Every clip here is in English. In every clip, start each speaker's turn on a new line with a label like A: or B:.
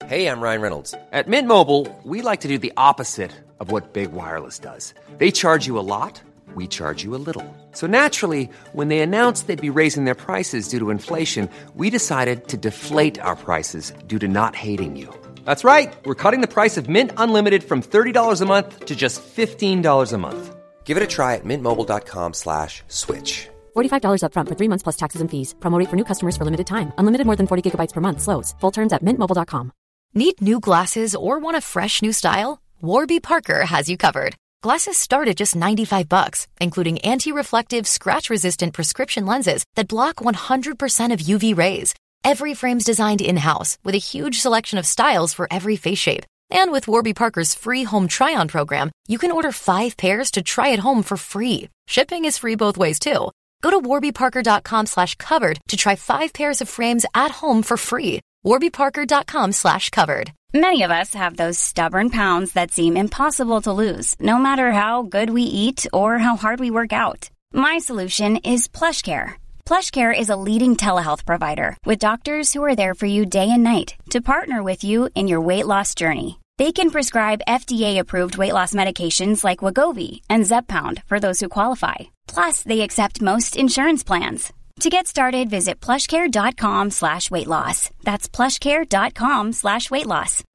A: Hey, I'm Ryan Reynolds. At Mint Mobile, we like to do the opposite of what Big Wireless does. They charge you a lot, we charge you a little. So naturally, when they announced they'd be raising their prices due to inflation, we decided to deflate our prices due to not hating you. That's right. We're cutting the price of Mint Unlimited from $30 a month to just $15 a month. Give it a try at mintmobile.com/switch.
B: $45 up front for 3 months plus taxes and fees. Promo rate for new customers for limited time. Unlimited more than 40 gigabytes per month. Slows full terms at mintmobile.com.
C: Need new glasses or want a fresh new style? Warby Parker has you covered. Glasses start at just $95, including anti-reflective, scratch-resistant prescription lenses that block 100% of UV rays. Every frame's designed in-house with a huge selection of styles for every face shape. And with Warby Parker's free home try-on program, you can order 5 pairs to try at home for free. Shipping is free both ways, too. Go to warbyparker.com/covered to try 5 pairs of frames at home for free. warbyparker.com/covered.
D: Many of us have those stubborn pounds that seem impossible to lose, no matter how good we eat or how hard we work out. My solution is PlushCare. PlushCare is a leading telehealth provider with doctors who are there for you day and night to partner with you in your weight loss journey. They can prescribe FDA-approved weight loss medications like Wegovy and Zepbound for those who qualify. Plus, they accept most insurance plans. To get started, visit plushcare.com/weightloss. That's plushcare.com/weightloss.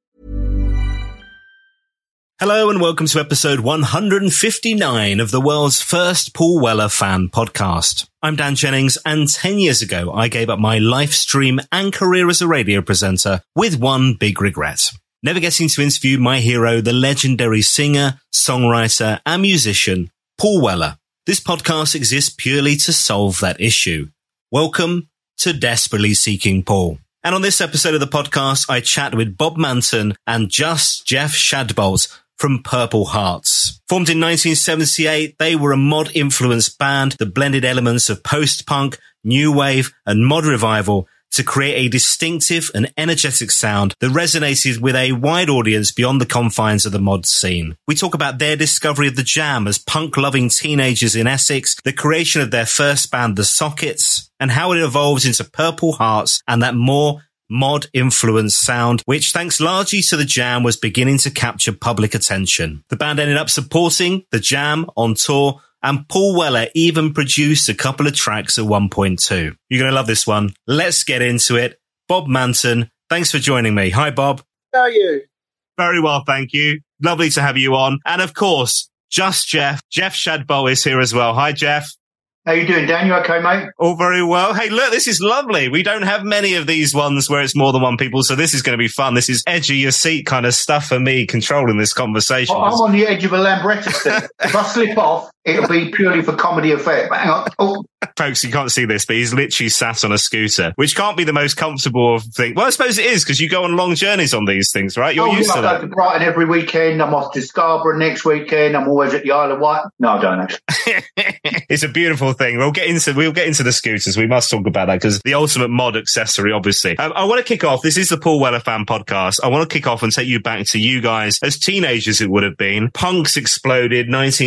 E: Hello and welcome to episode 159 of the world's first Paul Weller fan podcast. I'm Dan Jennings, and 10 years ago I gave up my live stream and career as a radio presenter with one big regret. Never getting to interview my hero, the legendary singer, songwriter and musician, Paul Weller. This podcast exists purely to solve that issue. Welcome to Desperately Seeking Paul. And on this episode of the podcast, I chat with Bob Manton and Just Jeff Shadbolt from Purple Hearts. Formed in 1978, they were a mod-influenced band that blended elements of post-punk, new wave and mod revival to create a distinctive and energetic sound that resonated with a wide audience beyond the confines of the mod scene. We talk about their discovery of the Jam as punk-loving teenagers in Essex, the creation of their first band, The Sockets, and how it evolved into Purple Hearts and that more mod-influenced sound, which thanks largely to the Jam was beginning to capture public attention. The band ended up supporting the Jam on tour, and Paul Weller even produced a couple of tracks at one point too. You're going to love this one. Let's get into it. Bob Manton, thanks for joining me. Hi, Bob.
F: How are you?
E: Very well, thank you. Lovely to have you on. And of course, Just Jeff. Jeff Shadbolt is here as well. Hi, Jeff.
F: How you doing, Dan? You okay, mate?
E: All very well. Hey, look, this is lovely. We don't have many of these ones where it's more than one people, so this is going to be fun. This is edge of your seat kind of stuff for me, controlling this conversation.
F: I'm on the edge of a Lambretta stick. If I slip off, it'll be purely for comedy effect. But hang on. Oh.
E: Folks, you can't see this, but he's literally sat on a scooter, which can't be the most comfortable thing. Well, I suppose it is, because you go on long journeys on these things, right? You're used to that.
F: I go to Brighton every weekend. I'm off to Scarborough next weekend. I'm always at the Isle of Wight. No, I don't actually.
E: It's a beautiful thing. We'll get into the scooters. We must talk about that, because the ultimate mod accessory, obviously. I want to kick off. This is the Paul Weller fan podcast. I want to kick off and take you back to you guys as teenagers. It would have been punks exploded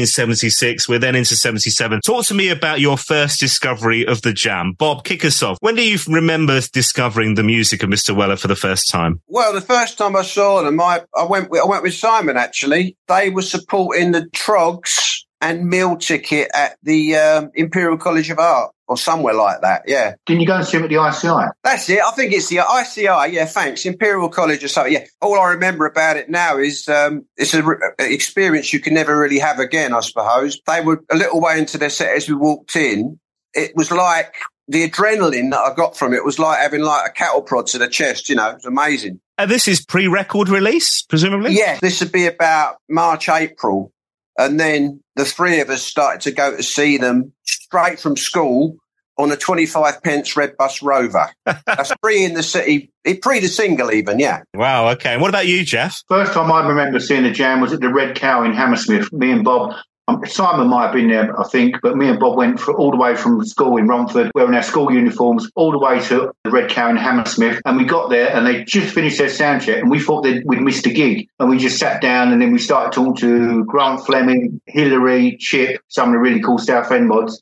E: 1976. We're then into 77. Talk to me about your first discovery of the Jam. Bob, kick us off. When do you remember discovering the music of Mr. Weller for the first time?
G: Well, the first time I saw them, I went with Simon, actually. They were supporting the Trogs and meal ticket at the Imperial College of Art, or somewhere like that, yeah.
F: Didn't you go and see him at the ICI?
G: That's it. I think it's the ICI, yeah, thanks. Imperial College or something, yeah. All I remember about it now is it's an experience you can never really have again, I suppose. They were a little way into their set as we walked in. It was like the adrenaline that I got from it was like having like a cattle prod to the chest, you know. It was amazing.
E: And this is pre-record release, presumably?
G: Yeah, this would be about March, April. And then the three of us started to go to see them straight from school on a 25 pence Red Bus Rover. That's free in the city, pre the single even, yeah.
E: Wow, okay. And what about you, Jeff?
F: First time I remember seeing the Jam was at the Red Cow in Hammersmith. Me and Bob, Simon might have been there, I think, but me and Bob went all the way from school in Romford, wearing our school uniforms, all the way to the Red Cow in Hammersmith. And we got there and they just finished their sound check and we thought we'd missed a gig. And we just sat down and then we started talking to Grant Fleming, Hillary, Chip, some of the really cool Southend mods.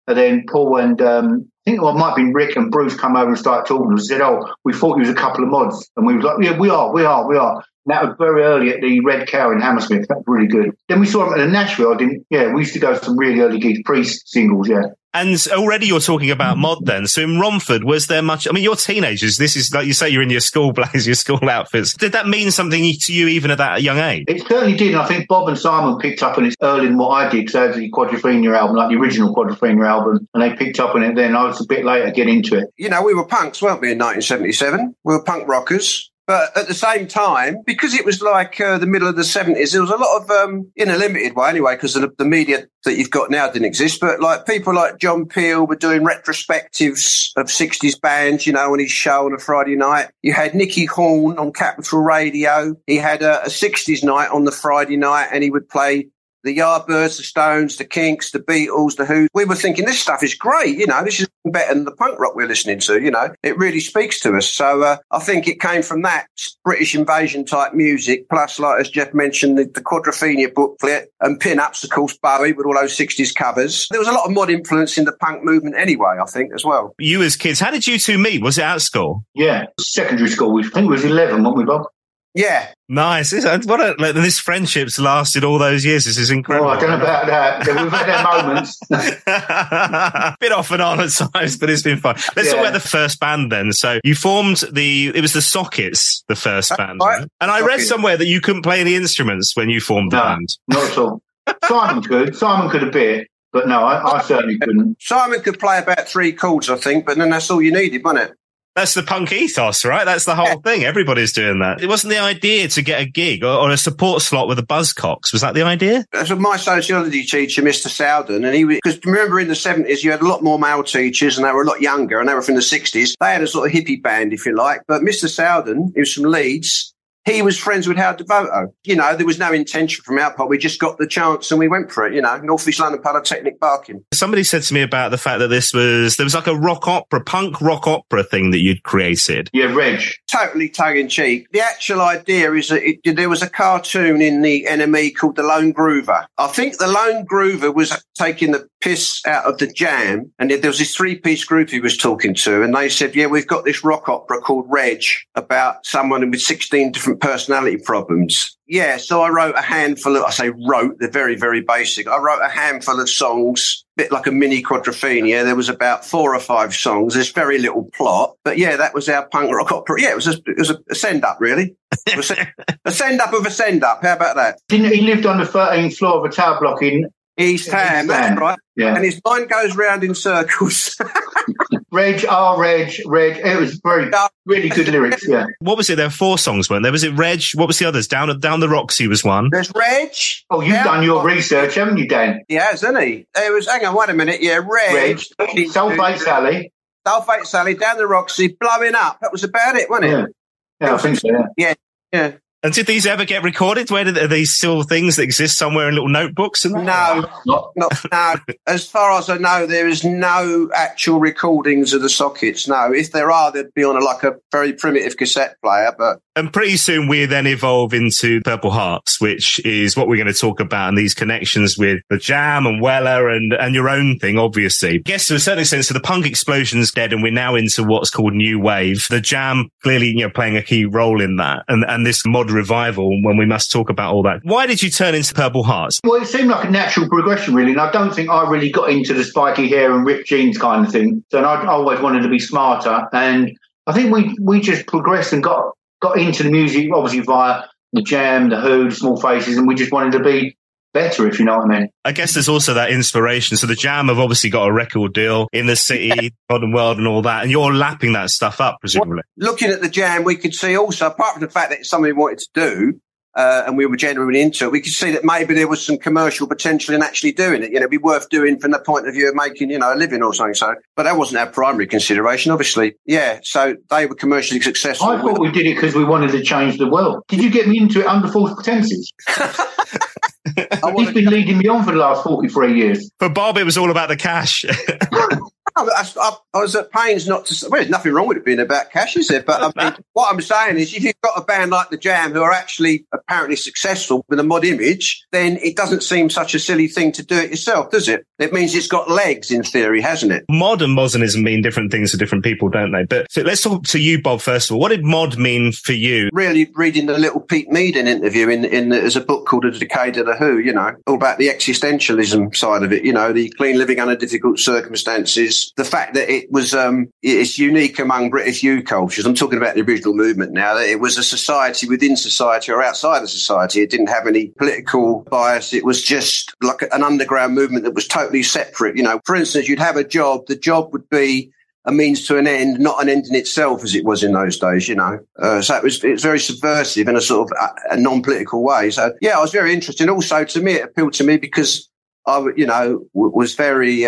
F: And then Paul and I think it might have been Rick and Bruce come over and started talking and said, we thought you was a couple of mods. And we was like, yeah, we are. And that was very early at the Red Cow in Hammersmith. That was really good. Then we saw them at the Nashville. We used to go to some really early gigs, pre-singles, yeah.
E: And already you're talking about mod then. So in Romford, was there much? I mean, you're teenagers. This is like you say, you're in your school blaze, your school outfits. Did that mean something to you even at that young age?
F: It certainly did. And I think Bob and Simon picked up on it earlier than what I did. So the Quadrophenia album, like the original Quadrophenia album, and they picked up on it then. I was a bit later to get into it.
G: You know, we were punks, weren't we, in 1977? We were punk rockers. But at the same time, because it was like the middle of the 70s, there was a lot of, in a limited way anyway, because the media that you've got now didn't exist, but like people like John Peel were doing retrospectives of 60s bands, you know, on his show on a Friday night. You had Nicky Horn on Capital Radio. He had a 60s night on the Friday night, and he would play the Yardbirds, the Stones, the Kinks, the Beatles, the Who. We were thinking, this stuff is great, you know, this is better than the punk rock we're listening to, you know. It really speaks to us. So I think it came from that British invasion type music, plus, like as Jeff mentioned, the Quadrophenia booklet and pin-ups, of course, Bowie with all those 60s covers. There was a lot of mod influence in the punk movement anyway, I think, as well.
E: You as kids, how did you two meet? Was it at school?
F: Yeah, secondary school. I think it was 11, weren't we, Bob?
G: Yeah.
E: Nice. This friendship's lasted all those years. This is incredible.
F: Oh, I don't know about that. We've had our moments.
E: Bit off and on at times, but it's been fun. Let's talk about the first band then. So you formed it was the Sockets, the first band. Right? And I read somewhere that you couldn't play any instruments when you formed the band.
F: Not at all. Simon could a bit, but no, I certainly couldn't.
G: Simon could play about 3 chords, I think, but then that's all you needed, wasn't it?
E: That's the punk ethos, right? That's the whole thing. Everybody's doing that. It wasn't the idea to get a gig or a support slot with the Buzzcocks. Was that the idea?
G: That's what my sociology teacher, Mr. Sowden, and because remember in the 70s, you had a lot more male teachers and they were a lot younger and they were from the 60s. They had a sort of hippie band, if you like. But Mr. Sowden, he was from Leeds. He was friends with Howard Devoto. You know, there was no intention from our part. We just got the chance and we went for it, you know, North East London Polytechnic Barking.
E: Somebody said to me about the fact that there was like a punk rock opera thing that you'd created.
F: Yeah, Reg.
G: Totally tongue-in-cheek. The actual idea is that there was a cartoon in the NME called The Lone Groover. I think The Lone Groover was taking the piss out of the Jam, and there was this 3-piece group he was talking to, and they said, yeah, we've got this rock opera called Reg about someone with 16 different personality problems. Yeah, so I wrote a handful of, they're very, very basic. I wrote a handful of songs, a bit like a mini Quadrophenia. There was about 4 or 5 songs. There's very little plot. But yeah, that was our punk rock opera. Yeah, it was a send-up, really. A send-up of a send-up. How about that?
F: He lived on the 13th floor of a tower block in
G: East Ham, that's right.
F: Yeah.
G: And his mind goes round in circles.
F: Reg. It was really good lyrics, yeah.
E: What was it? There were 4 songs, weren't there? Was it Reg? What was the others? Down the Roxy was one.
G: There's Reg.
F: Oh, you've done your research, haven't you, Dan?
G: He has, hasn't he? Hang on, wait a minute. Yeah, Reg.
F: Sulphate Sally.
G: Sulphate Sally, Down the Roxy, Blowing Up. That was about it, wasn't it?
F: Yeah, I think so,
G: yeah.
E: And did these ever get recorded? Are these still things that exist somewhere in little notebooks? And
G: no. As far as I know, there is no actual recordings of the Sockets. No, if there are, they'd be on a very primitive cassette player.
E: And pretty soon we then evolve into Purple Hearts, which is what we're going to talk about, and these connections with the Jam and Weller and your own thing, obviously. I guess to a certain extent, so the punk explosion's dead, and we're now into what's called New Wave. The Jam clearly, playing a key role in that, and this mod revival, when we must talk about all that. Why did you turn into Purple Hearts?
F: Well, it seemed like a natural progression, really, and I don't think I really got into the spiky hair and ripped jeans kind of thing. So I always wanted to be smarter, and I think we just progressed and got into the music, obviously via the Jam, the Who, the Small Faces, and we just wanted to be better, if you know what I mean.
E: I guess there's also that inspiration. So the Jam have obviously got a record deal in the city, modern world and all that, and you're lapping that stuff up, presumably.
G: Well, looking at the Jam, we could see also, apart from the fact that it's something we wanted to do, and we were genuinely into it, we could see that maybe there was some commercial potential in actually doing it. It'd be worth doing from the point of view of making, a living or something. So, but that wasn't our primary consideration, obviously. Yeah, so they were commercially successful.
F: I thought we did it because we wanted to change the world. Did you get me into it under false pretenses? He's been leading me on for the last 43 years.
E: For Bob, it was all about the cash.
G: I was at pains not to. Well, there's nothing wrong with it being about cash, is there? But I mean, what I'm saying is, if you've got a band like the Jam who are actually apparently successful with a mod image, then it doesn't seem such a silly thing to do it yourself, does it? It means it's got legs in theory, hasn't it?
E: Mod and modernism mean different things to different people, don't they? But so let's talk to you, Bob, first of all. What did mod mean for you?
G: Really reading the little Pete Meaden interview there's a book called The Decade of the Who, you know, all about the existentialism side of it, you know, the clean living under difficult circumstances, the fact that it was it's unique among British youth cultures. I'm talking about the original movement now, that it was a society within society or outside of society. It didn't have any political bias. It was just like an underground movement that was totally separate. You know, for instance, you'd have a job. The job would be a means to an end, not an end in itself as it was in those days, you know. So it's very subversive in a sort of a non-political way. So, yeah, I was very interested. Also, to me, it appealed to me because I, you know, was very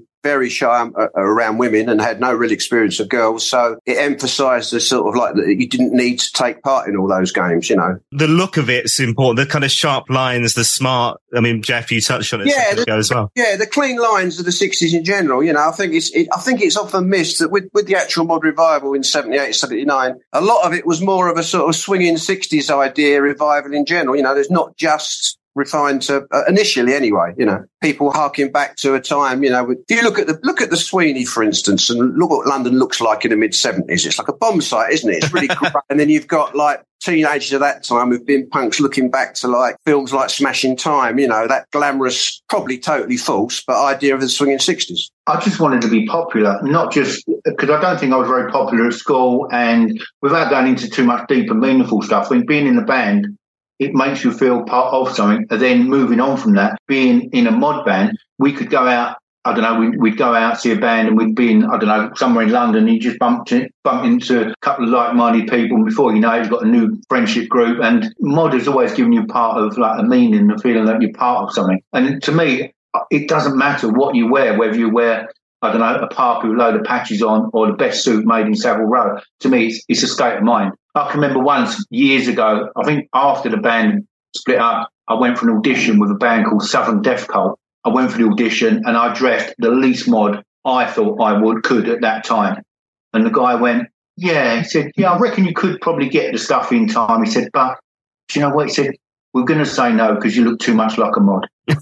G: shy around women and had no real experience of girls. So it emphasised the sort of like that you didn't need to take part in all those games, you know.
E: The look of it's important. The kind of sharp lines, the smart. I mean, Jeff, you touched on it a second ago as well.
G: Yeah, the clean lines of the 60s in general. You know, I think it's often missed that with the actual mod revival in 78, 79, a lot of it was more of a sort of swinging 60s idea revival in general. You know, there's not just refined to initially anyway, you know, people harking back to a time, you know, if you look at the Sweeney, for instance, and look what London looks like in the mid-70s, it's like a bomb site, isn't it? It's really great. And then you've got like teenagers of that time who've been punks looking back to like films like Smashing Time, you know, that glamorous, probably totally false, but idea of the swinging 60s.
F: I just wanted to be popular, not just because I don't think I was very popular at school, and without going into too much deep and meaningful stuff, when being in the band, it makes you feel part of something. And then moving on from that, being in a mod band, we could go out, I don't know, we'd go out, see a band, and we'd be in, I don't know, somewhere in London, and you just bump into a couple of like-minded people, and before you know it, you've got a new friendship group. And mod has always given you part of like a meaning, the feeling that you're part of something. And to me, it doesn't matter what you wear, whether you wear, I don't know, a parka with a load of patches on or the best suit made in Savile Row. To me, it's a state of mind. I can remember once, years ago, I think after the band split up, I went for an audition with a band called Southern Death Cult. I went for the audition and I dressed the least mod I thought I could at that time. And the guy went, yeah, he said, yeah, I reckon you could probably get the stuff in time. He said, but do you know what? He said, we're going to say no because you look too much like a mod. And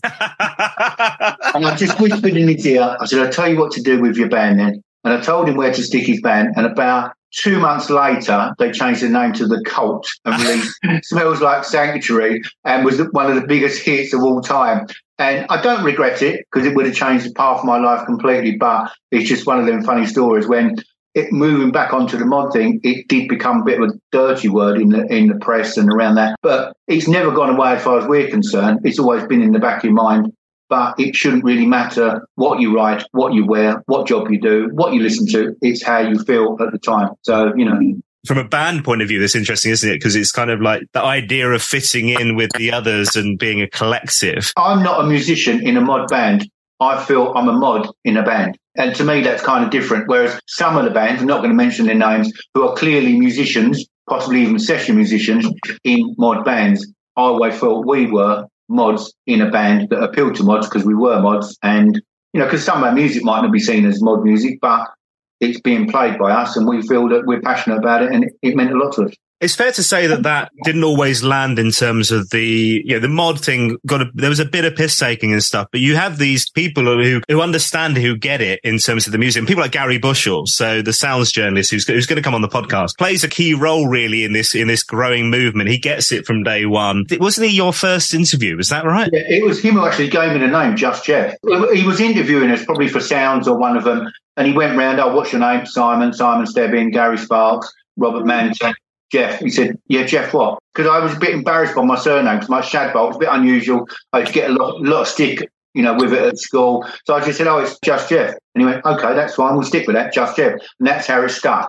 F: I just whispered in his ear. I said, I'll tell you what to do with your band then. And I told him where to stick his band. And about 2 months later, they changed the name to The Cult and released Smells Like Sanctuary, and was one of the biggest hits of all time. And I don't regret it because it would have changed the path of my life completely. But it's just one of them funny stories when moving back onto the mod thing, it did become a bit of a dirty word in the press and around that. But it's never gone away as far as we're concerned. It's always been in the back of your mind. But it shouldn't really matter what you write, what you wear, what job you do, what you listen to. It's how you feel at the time. So, you know.
E: From a band point of view, that's interesting, isn't it? Because it's kind of like the idea of fitting in with the others and being a collective.
F: I'm not a musician in a mod band. I feel I'm a mod in a band. And to me, that's kind of different. Whereas some of the bands, I'm not going to mention their names, who are clearly musicians, possibly even session musicians in mod bands, I always felt we were mods in a band that appealed to mods because we were mods. And, you know, because some of our music might not be seen as mod music, but it's being played by us and we feel that we're passionate about it and it meant a lot to us.
E: It's fair to say that didn't always land in terms of the mod thing. There was a bit of piss taking and stuff, but you have these people who understand, who get it in terms of the music. And people like Gary Bushell, so the sounds journalist who's going to come on the podcast, plays a key role really in this growing movement. He gets it from day one. Wasn't he your first interview? Is that right?
F: Yeah, it was him who actually gave me the name, Just Jeff. He was interviewing us probably for Sounds or one of them, and he went round, what's your name? Simon Stebbin, Gary Sparks, Robert Manton. Jeff. He said, yeah, Jeff what? Because I was a bit embarrassed by my surname because my Shadbolt was a bit unusual. I used to get a lot of stick, with it at school. So I just said, it's Just Jeff. And he went, okay, that's fine. We'll stick with that, Just Jeff. And that's how it stuck.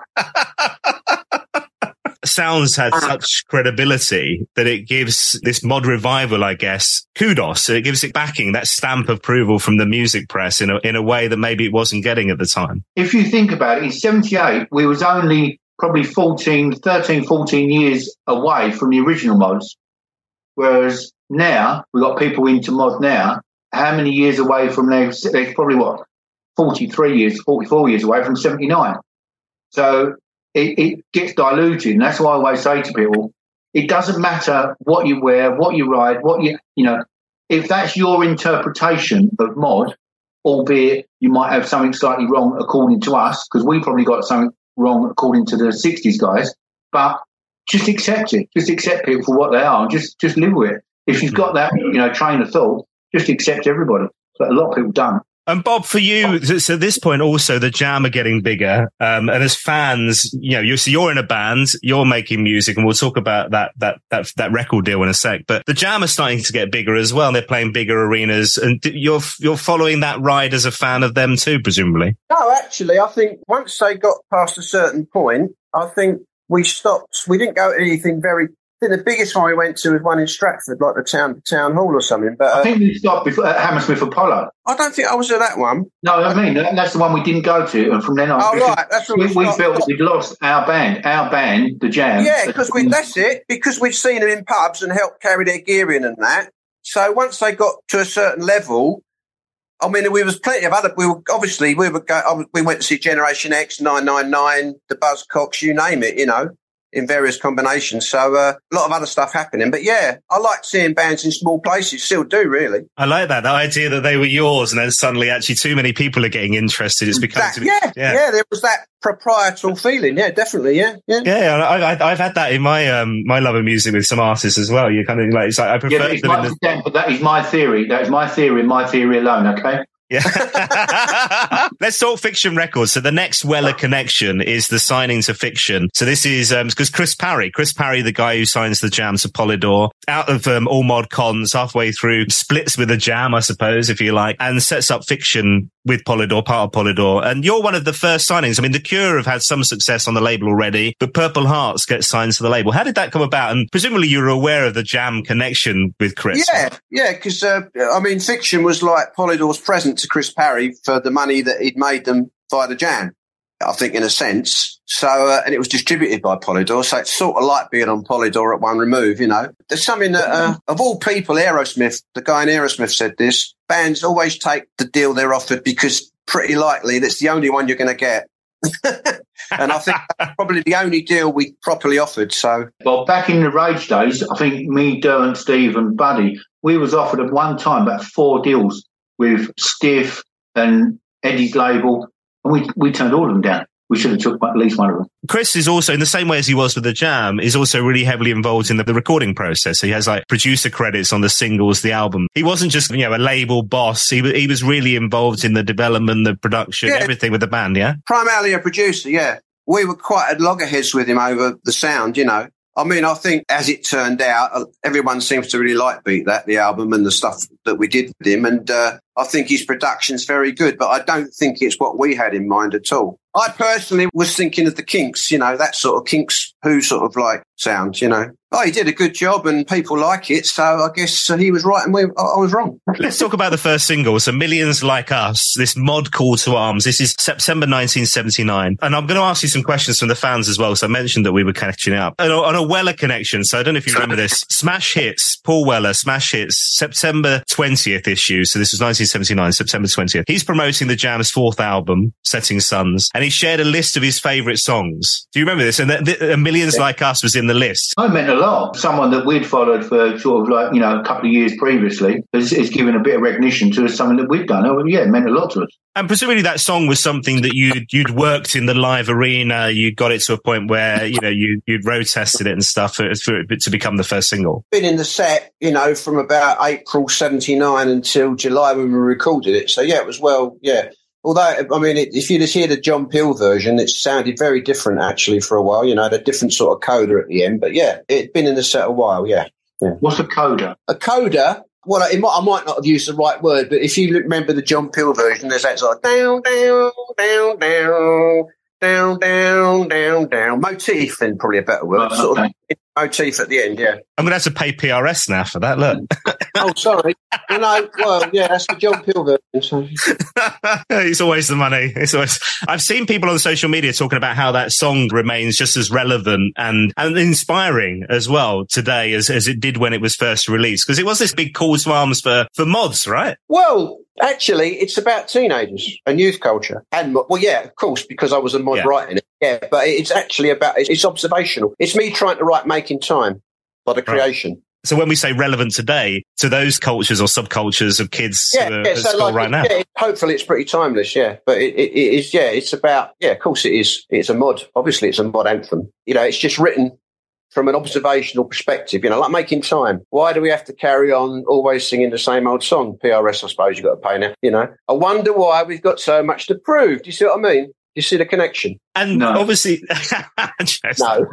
E: Sounds had such credibility that it gives this mod revival, I guess, kudos. It gives it backing, that stamp of approval from the music press in a way that maybe it wasn't getting at the time.
F: If you think about it, in 78, we was only probably 13, 14 years away from the original mods. Whereas now, we've got people into mod now. How many years away from there? There's probably 44 years away from 79. So it gets diluted. And that's why I always say to people, it doesn't matter what you wear, what you ride, if that's your interpretation of mod, albeit you might have something slightly wrong according to us, because we probably got something wrong according to the 60s guys, but just accept it. Just accept people for what they are and just live with it. If you've got that, train of thought, just accept everybody. But a lot of people don't.
E: And Bob, for you, so at this point also the Jam are getting bigger, and as fans, you're in a band, you're making music, and we'll talk about that record deal in a sec. But the Jam are starting to get bigger as well. They're playing bigger arenas, and you're following that ride as a fan of them too, presumably.
G: No, actually, I think once they got past a certain point, I think we stopped. We didn't go to anything very. I think the biggest one we went to was one in Stratford, like the town hall or something. But
F: I think we stopped before at Hammersmith Apollo.
G: I don't think I was at that one.
F: No, I mean that's the one we didn't go to, and from then on,
G: right, that's what
F: we felt that we'd lost our band, the Jam.
G: Yeah, because that's it. Because we'd seen them in pubs and helped carry their gear in and that. So once they got to a certain level, I mean, there was plenty of other. We went to see Generation X, 999, the Buzzcocks, you name it, in various combinations. So a lot of other stuff happening. But yeah, I like seeing bands in small places. Still do, really.
E: I like that. The idea that they were yours and then suddenly actually too many people are getting interested. It's become...
G: Yeah, there was that proprietorial feeling. Yeah, definitely. Yeah.
E: I've had that in my my love of music with some artists as well. You kind of like, it's like I prefer...
F: but that is my theory. That is my theory and my theory alone, okay?
E: Yeah. Let's talk Fiction Records. So the next Weller connection is the signing to Fiction. So this is because Chris Parry, the guy who signs the Jam to Polydor, out of all mod cons, halfway through, splits with the Jam, I suppose, if you like, and sets up Fiction with Polydor, part of Polydor. And you're one of the first signings. I mean, The Cure have had some success on the label already, but Purple Hearts gets signed to the label. How did that come about? And presumably you were aware of the Jam connection with Chris.
G: Yeah, because, Fiction was like Polydor's present to Chris Parry for the money that he'd made them via the Jam, I think, in a sense. So, and it was distributed by Polydor, so it's sort of like being on Polydor at one remove, There's something that, of all people, Aerosmith, the guy in Aerosmith said this, bands always take the deal they're offered because pretty likely that's the only one you're going to get. And I think that's probably the only deal we properly offered. So,
F: well, back in the Rage days, I think me, Derwent, Steve and Buddy, we was offered at one time about 4 deals with Stiff and Eddie's label, and we turned all of them down. We should have took at least one of them.
E: Chris is also, in the same way as he was with the Jam, is also really heavily involved in the recording process. He has like producer credits on the singles, the album. He wasn't just, a label boss. He was really involved in the development, the production, everything with the band, yeah?
G: Primarily a producer, yeah. We were quite at loggerheads with him over the sound, I mean, I think as it turned out, everyone seems to really like Beat That, the album, and the stuff that we did with him. And I think his production's very good, but I don't think it's what we had in mind at all. I personally was thinking of the Kinks, that sort of Kinks Who sort of like sound, Oh, he did a good job and people like it, so I guess he was right and I was wrong.
E: Let's talk about the first single. So Millions Like Us, this mod call to arms. This is September 1979. And I'm going to ask you some questions from the fans as well. So I mentioned that we were catching up. On a Weller connection, so I don't know if you remember this. Smash Hits, Paul Weller, Smash Hits, September 20th issue. So this was 1979, September 20th. He's promoting the Jam's 4th album, Setting Suns, and he shared a list of his favourite songs. Do you remember this? And Millions Like Us was in the list.
F: I meant a lot. Someone that we'd followed for sort of like, a couple of years previously is given a bit of recognition to something that we'd done. Oh, yeah, it meant a lot to us.
E: And presumably that song was something that you'd worked in the live arena. You got it to a point where, you'd road tested it and stuff for it to become the first single.
G: Been in the set, from about April 79 until July when we recorded it. So, yeah, it was Although, I mean, if you just hear the John Peel version, it sounded very different, actually, for a while. The different sort of coda at the end. But, yeah, it'd been in the set a while, yeah.
F: What's a coda?
G: A coda? Well, I might not have used the right word, but if you remember the John Peel version, there's that sort of down, down, down, down, down, down, down, down. Motif, then probably a better word. Sort of motif at the end, yeah.
E: I'm going to have to pay PRS now for that, look.
G: Oh, sorry. Well, yeah, that's the John Peel version.
E: It's always the money. I've seen people on social media talking about how that song remains just as relevant and inspiring as well today as it did when it was first released. Because it was this big call to arms for mods, right?
G: Well, actually, it's about teenagers and youth culture. And, well, yeah, of course, because I was a mod writing it. Yeah, but it's actually it's observational. It's me trying to write Making Time by The Creation.
E: Right. So when we say relevant today to those cultures or subcultures of kids at school right now.
G: Yeah, hopefully it's pretty timeless, yeah. But it is, yeah, it's about, yeah, of course it is. It's a mod. Obviously it's a mod anthem. You know, it's just written from an observational perspective, you know, like Making Time. Why do we have to carry on always singing the same old song? PRS, I suppose you've got to pay now, you know. I wonder why we've got so much to prove. Do you see what I mean? You see the connection?
E: And obviously,
G: no.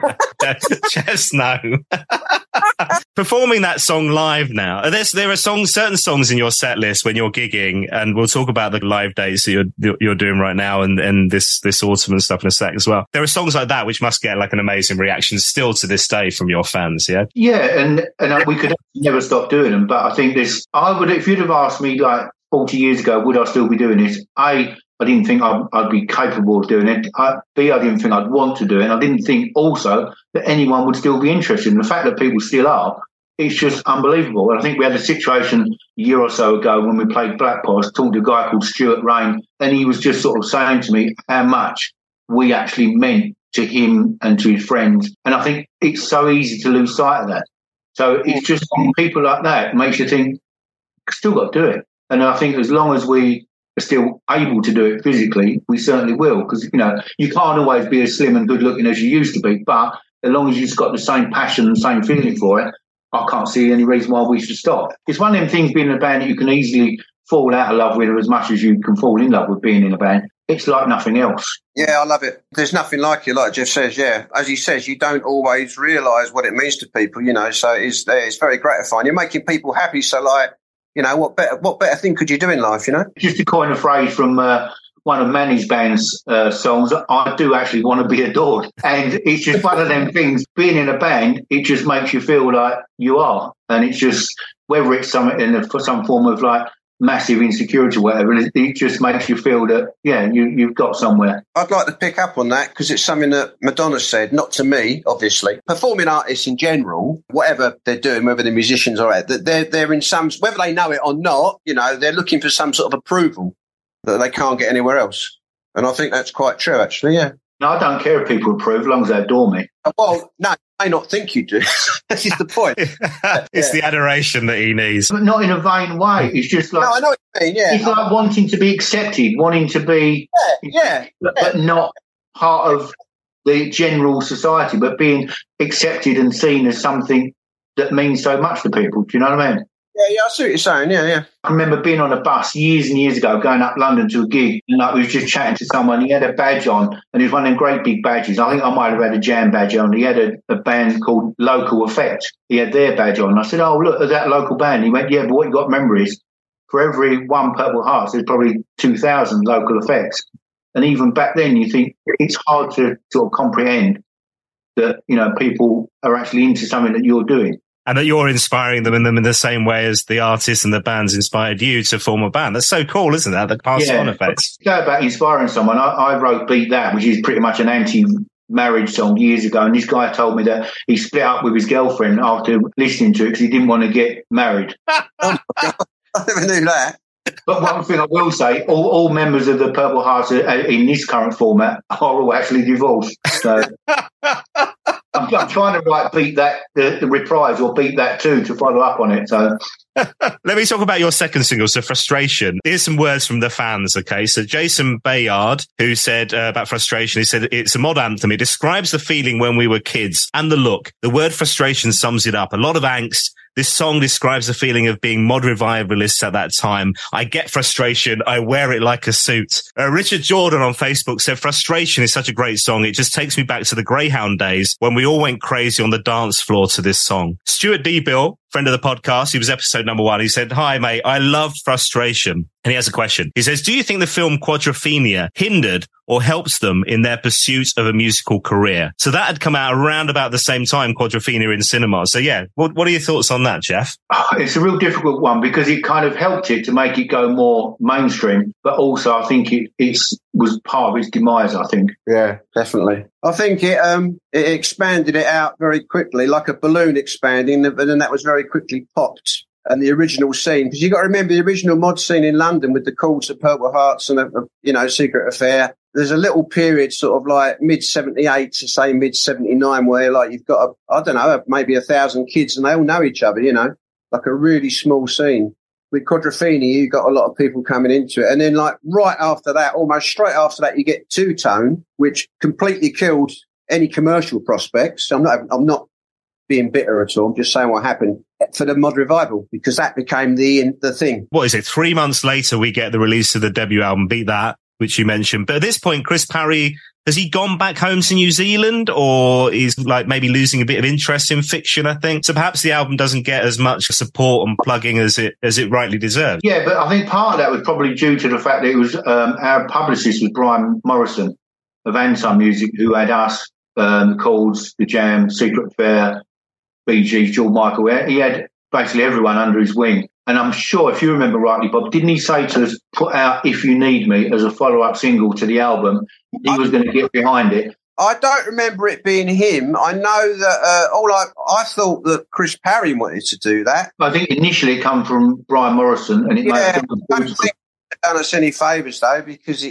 E: Just no. Performing that song live now. There are certain songs in your set list when you're gigging, and we'll talk about the live dates that you're doing right now and this autumn and stuff in a sec as well. There are songs like that which must get like an amazing reaction still to this day from your fans, yeah?
F: Yeah, and we could never stop doing them, but I think if you'd have asked me like 40 years ago, would I still be doing this? I didn't think I'd be capable of doing it. I didn't think I'd want to do it. And I didn't think also that anyone would still be interested. And the fact that people still are, it's just unbelievable. And I think we had a situation a year or so ago when we played Blackpool. I was talking to a guy called Stuart Rain, and he was just sort of saying to me how much we actually meant to him and to his friends. And I think it's so easy to lose sight of that. So it's just people like that makes you think, still got to do it. And I think as long as we are still able to do it physically, we certainly will. Because, you know, you can't always be as slim and good looking as you used to be. But as long as you've got the same passion and same feeling for it, I can't see any reason why we should stop. It's one of them things, being in a band, that you can easily fall out of love with as much as you can fall in love with being in a band. It's like nothing else.
G: Yeah, I love it. There's nothing like it, like Jeff says, yeah. As he says, you don't always realise what it means to people, you know, so it's very gratifying. You're making people happy, so like, you know, what better thing could you do in life, you know?
F: Just to coin a phrase from one of Manny's band's songs, I do actually want to be adored. And it's just one of them things, being in a band, it just makes you feel like you are. And it's just, whether it's for some form of like massive insecurity or whatever, it just makes you feel that, yeah, you've got somewhere.
G: I'd like to pick up on that because it's something that Madonna said, not to me, obviously. Performing artists in general, whatever they're doing, whether they're musicians or they're in some, whether they know it or not, you know, they're looking for some sort of approval that they can't get anywhere else. And I think that's quite true, actually, yeah.
F: No, I don't care if people approve, as long as they adore me.
G: Well, no, I may not think you do. This is the point.
E: It's the adoration that he needs.
F: But not in a vain way. It's just like...
G: No, I know what you mean, yeah.
F: It's like wanting to be accepted, wanting to be...
G: Yeah.
F: But not part of the general society, but being accepted and seen as something that means so much to people. Do you know what I mean?
G: Yeah, I see what you're saying, yeah.
F: I remember being on a bus years and years ago, going up London to a gig, and like we was just chatting to someone. He had a badge on, and it was one of them great big badges. I think I might have had a Jam badge on. He had a band called Local Effect. He had their badge on. I said, "Oh, look at that local band." He went, "Yeah, but what you got to remember is, for every one Purple Hearts, there's probably 2,000 Local Effects." And even back then, you think it's hard to sort of comprehend that, you know, people are actually into something that you're doing.
E: And that you're inspiring them in the same way as the artists and the bands inspired you to form a band. That's so cool, isn't that? The pass-on effects.
F: Go about inspiring someone. I wrote Beat That, which is pretty much an anti-marriage song years ago. And this guy told me that he split up with his girlfriend after listening to it because he didn't want to get married.
G: Oh my God. I never knew that.
F: But one thing I will say, all members of the Purple Hearts in this current format are all actually divorced. So... I'm trying to write Beat That, the reprise, or Beat That too, to follow up on it. So,
E: let me talk about your second single, so Frustration. Here's some words from the fans, okay? So Jason Bayard, who said about Frustration, he said, "It's a mod anthem. It describes the feeling when we were kids and the look. The word frustration sums it up. A lot of angst. This song describes the feeling of being mod revivalists at that time. I get frustration. I wear it like a suit." Richard Jordan on Facebook said, "Frustration is such a great song. It just takes me back to the Greyhound days when we all went crazy on the dance floor to this song." Stuart D. Bill friend of the podcast. He was episode number 1. He said, "Hi, mate. I loved Frustration." And he has a question. He says, "Do you think the film Quadrophenia hindered or helps them in their pursuit of a musical career?" So that had come out around about the same time, Quadrophenia in cinema. So yeah, what are your thoughts on that, Jeff?
F: It's a real difficult one because it kind of helped it to make it go more mainstream, but also I think it was part of its demise, I think.
G: Yeah, definitely. I think it expanded it out very quickly, like a balloon expanding, but then that was very quickly popped. And the original scene, because you got to remember the original mod scene in London with the Calls of Purple Hearts and Secret Affair. There's a little period, sort of like mid 78 to say mid 79, where like you've got maybe 1,000 kids, and they all know each other. Like a really small scene. With Quadrophenia, you got a lot of people coming into it, and then like right after that, almost straight after that, you get Two Tone, which completely killed any commercial prospects. I'm not being bitter at all. I'm just saying what happened for the mod revival, because that became the thing.
E: What is it? 3 months later, we get the release of the debut album, Beat That, which you mentioned. But at this point, Chris Parry, has he gone back home to New Zealand, or he's like maybe losing a bit of interest in fiction, I think? So perhaps the album doesn't get as much support and plugging as it rightly deserves.
F: Yeah, but I think part of that was probably due to the fact that it was our publicist was Brian Morrison of Anton Music, who had us, Chords, The Jam, Secret Affair, Bee Gees, George Michael. He had basically everyone under his wing. And I'm sure, if you remember rightly, Bob, didn't he say to us, put out If You Need Me as a follow-up single to the album? He was going to get behind it.
G: I don't remember it being him. I know that I thought that Chris Parry wanted to do that.
F: I think initially it come from Brian Morrison. And
G: I don't think it done us any favours, though, because